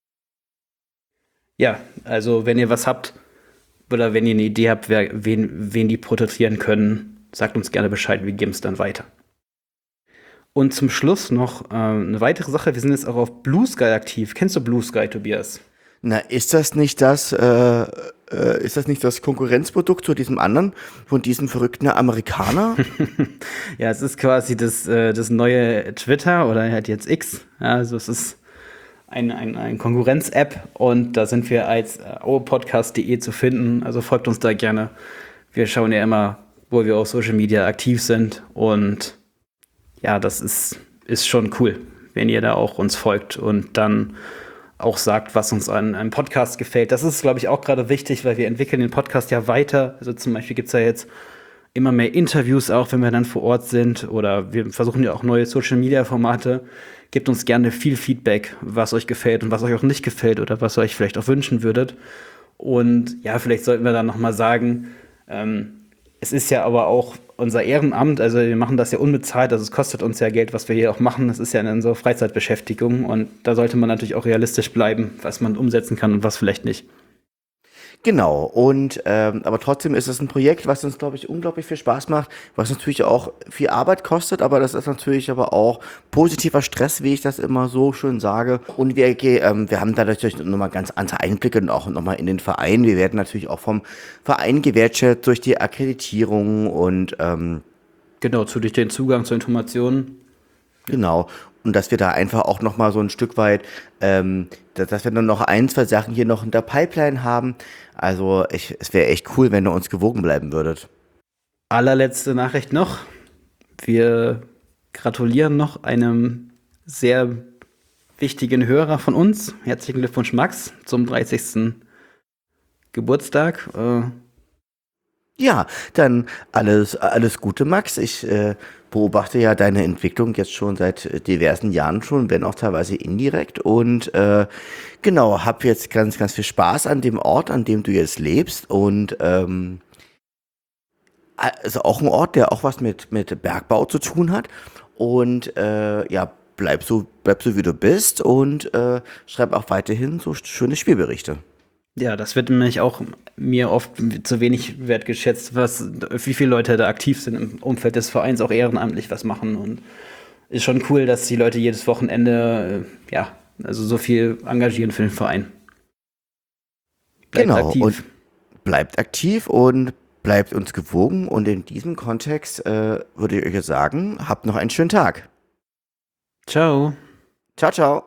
Speaker 1: Ja, also wenn ihr was habt oder wenn ihr eine Idee habt, wen die porträtieren können, sagt uns gerne Bescheid, wir geben es dann weiter. Und zum Schluss noch eine weitere Sache, wir sind jetzt auch auf Blue Sky aktiv. Kennst du Blue Sky, Tobias?
Speaker 2: Na, ist das nicht das Konkurrenzprodukt zu diesem anderen, von diesem verrückten Amerikaner?
Speaker 1: Ja, es ist quasi das neue Twitter oder halt jetzt X. Ja, also es ist ein Konkurrenz-App und da sind wir als auepodcast.de zu finden. Also folgt uns da gerne. Wir schauen ja immer, wo wir auf Social Media aktiv sind und ja, das ist schon cool, wenn ihr da auch uns folgt und dann auch sagt, was uns an einem Podcast gefällt. Das ist, glaube ich, auch gerade wichtig, weil wir entwickeln den Podcast ja weiter. Also zum Beispiel gibt es ja jetzt immer mehr Interviews, auch wenn wir dann vor Ort sind. Oder wir versuchen ja auch neue Social-Media-Formate. Gebt uns gerne viel Feedback, was euch gefällt und was euch auch nicht gefällt oder was ihr euch vielleicht auch wünschen würdet. Und ja, vielleicht sollten wir dann noch mal sagen, es ist ja aber auch unser Ehrenamt, also wir machen das ja unbezahlt, also es kostet uns ja Geld, was wir hier auch machen, das ist ja unsere Freizeitbeschäftigung und da sollte man natürlich auch realistisch bleiben, was man umsetzen kann und was vielleicht nicht.
Speaker 2: Genau, und aber trotzdem ist es ein Projekt, was uns, glaube ich, unglaublich viel Spaß macht, was natürlich auch viel Arbeit kostet, aber das ist natürlich aber auch positiver Stress, wie ich das immer so schön sage. Und wir haben dadurch nochmal ganz andere Einblicke und auch nochmal in den Verein. Wir werden natürlich auch vom Verein gewertschätzt durch die Akkreditierung und
Speaker 1: Genau, durch den Zugang zu Informationen.
Speaker 2: genau. Und dass wir da einfach auch nochmal so ein Stück weit, dass wir dann noch ein, zwei Sachen hier noch in der Pipeline haben. Also es wäre echt cool, wenn ihr uns gewogen bleiben würdet.
Speaker 1: Allerletzte Nachricht noch. Wir gratulieren noch einem sehr wichtigen Hörer von uns. Herzlichen Glückwunsch, Max, zum 30. Geburtstag.
Speaker 2: Ja, dann alles Gute, Max. Ich beobachte ja deine Entwicklung jetzt schon seit diversen Jahren schon, wenn auch teilweise indirekt. Und genau, hab jetzt ganz, ganz viel Spaß an dem Ort, an dem du jetzt lebst. Und also auch ein Ort, der auch was mit Bergbau zu tun hat. Und ja, bleib so, wie du bist und schreib auch weiterhin so schöne Spielberichte.
Speaker 1: Ja, das wird nämlich auch mir oft zu wenig wertgeschätzt, wie viele Leute da aktiv sind im Umfeld des Vereins, auch ehrenamtlich was machen. Und ist schon cool, dass die Leute jedes Wochenende, also so viel engagieren für den Verein. Bleibt
Speaker 2: Genau,
Speaker 1: aktiv.
Speaker 2: und bleibt aktiv und bleibt uns gewogen. Und in diesem Kontext würde ich euch sagen, habt noch einen schönen Tag.
Speaker 1: Ciao.
Speaker 2: Ciao, ciao.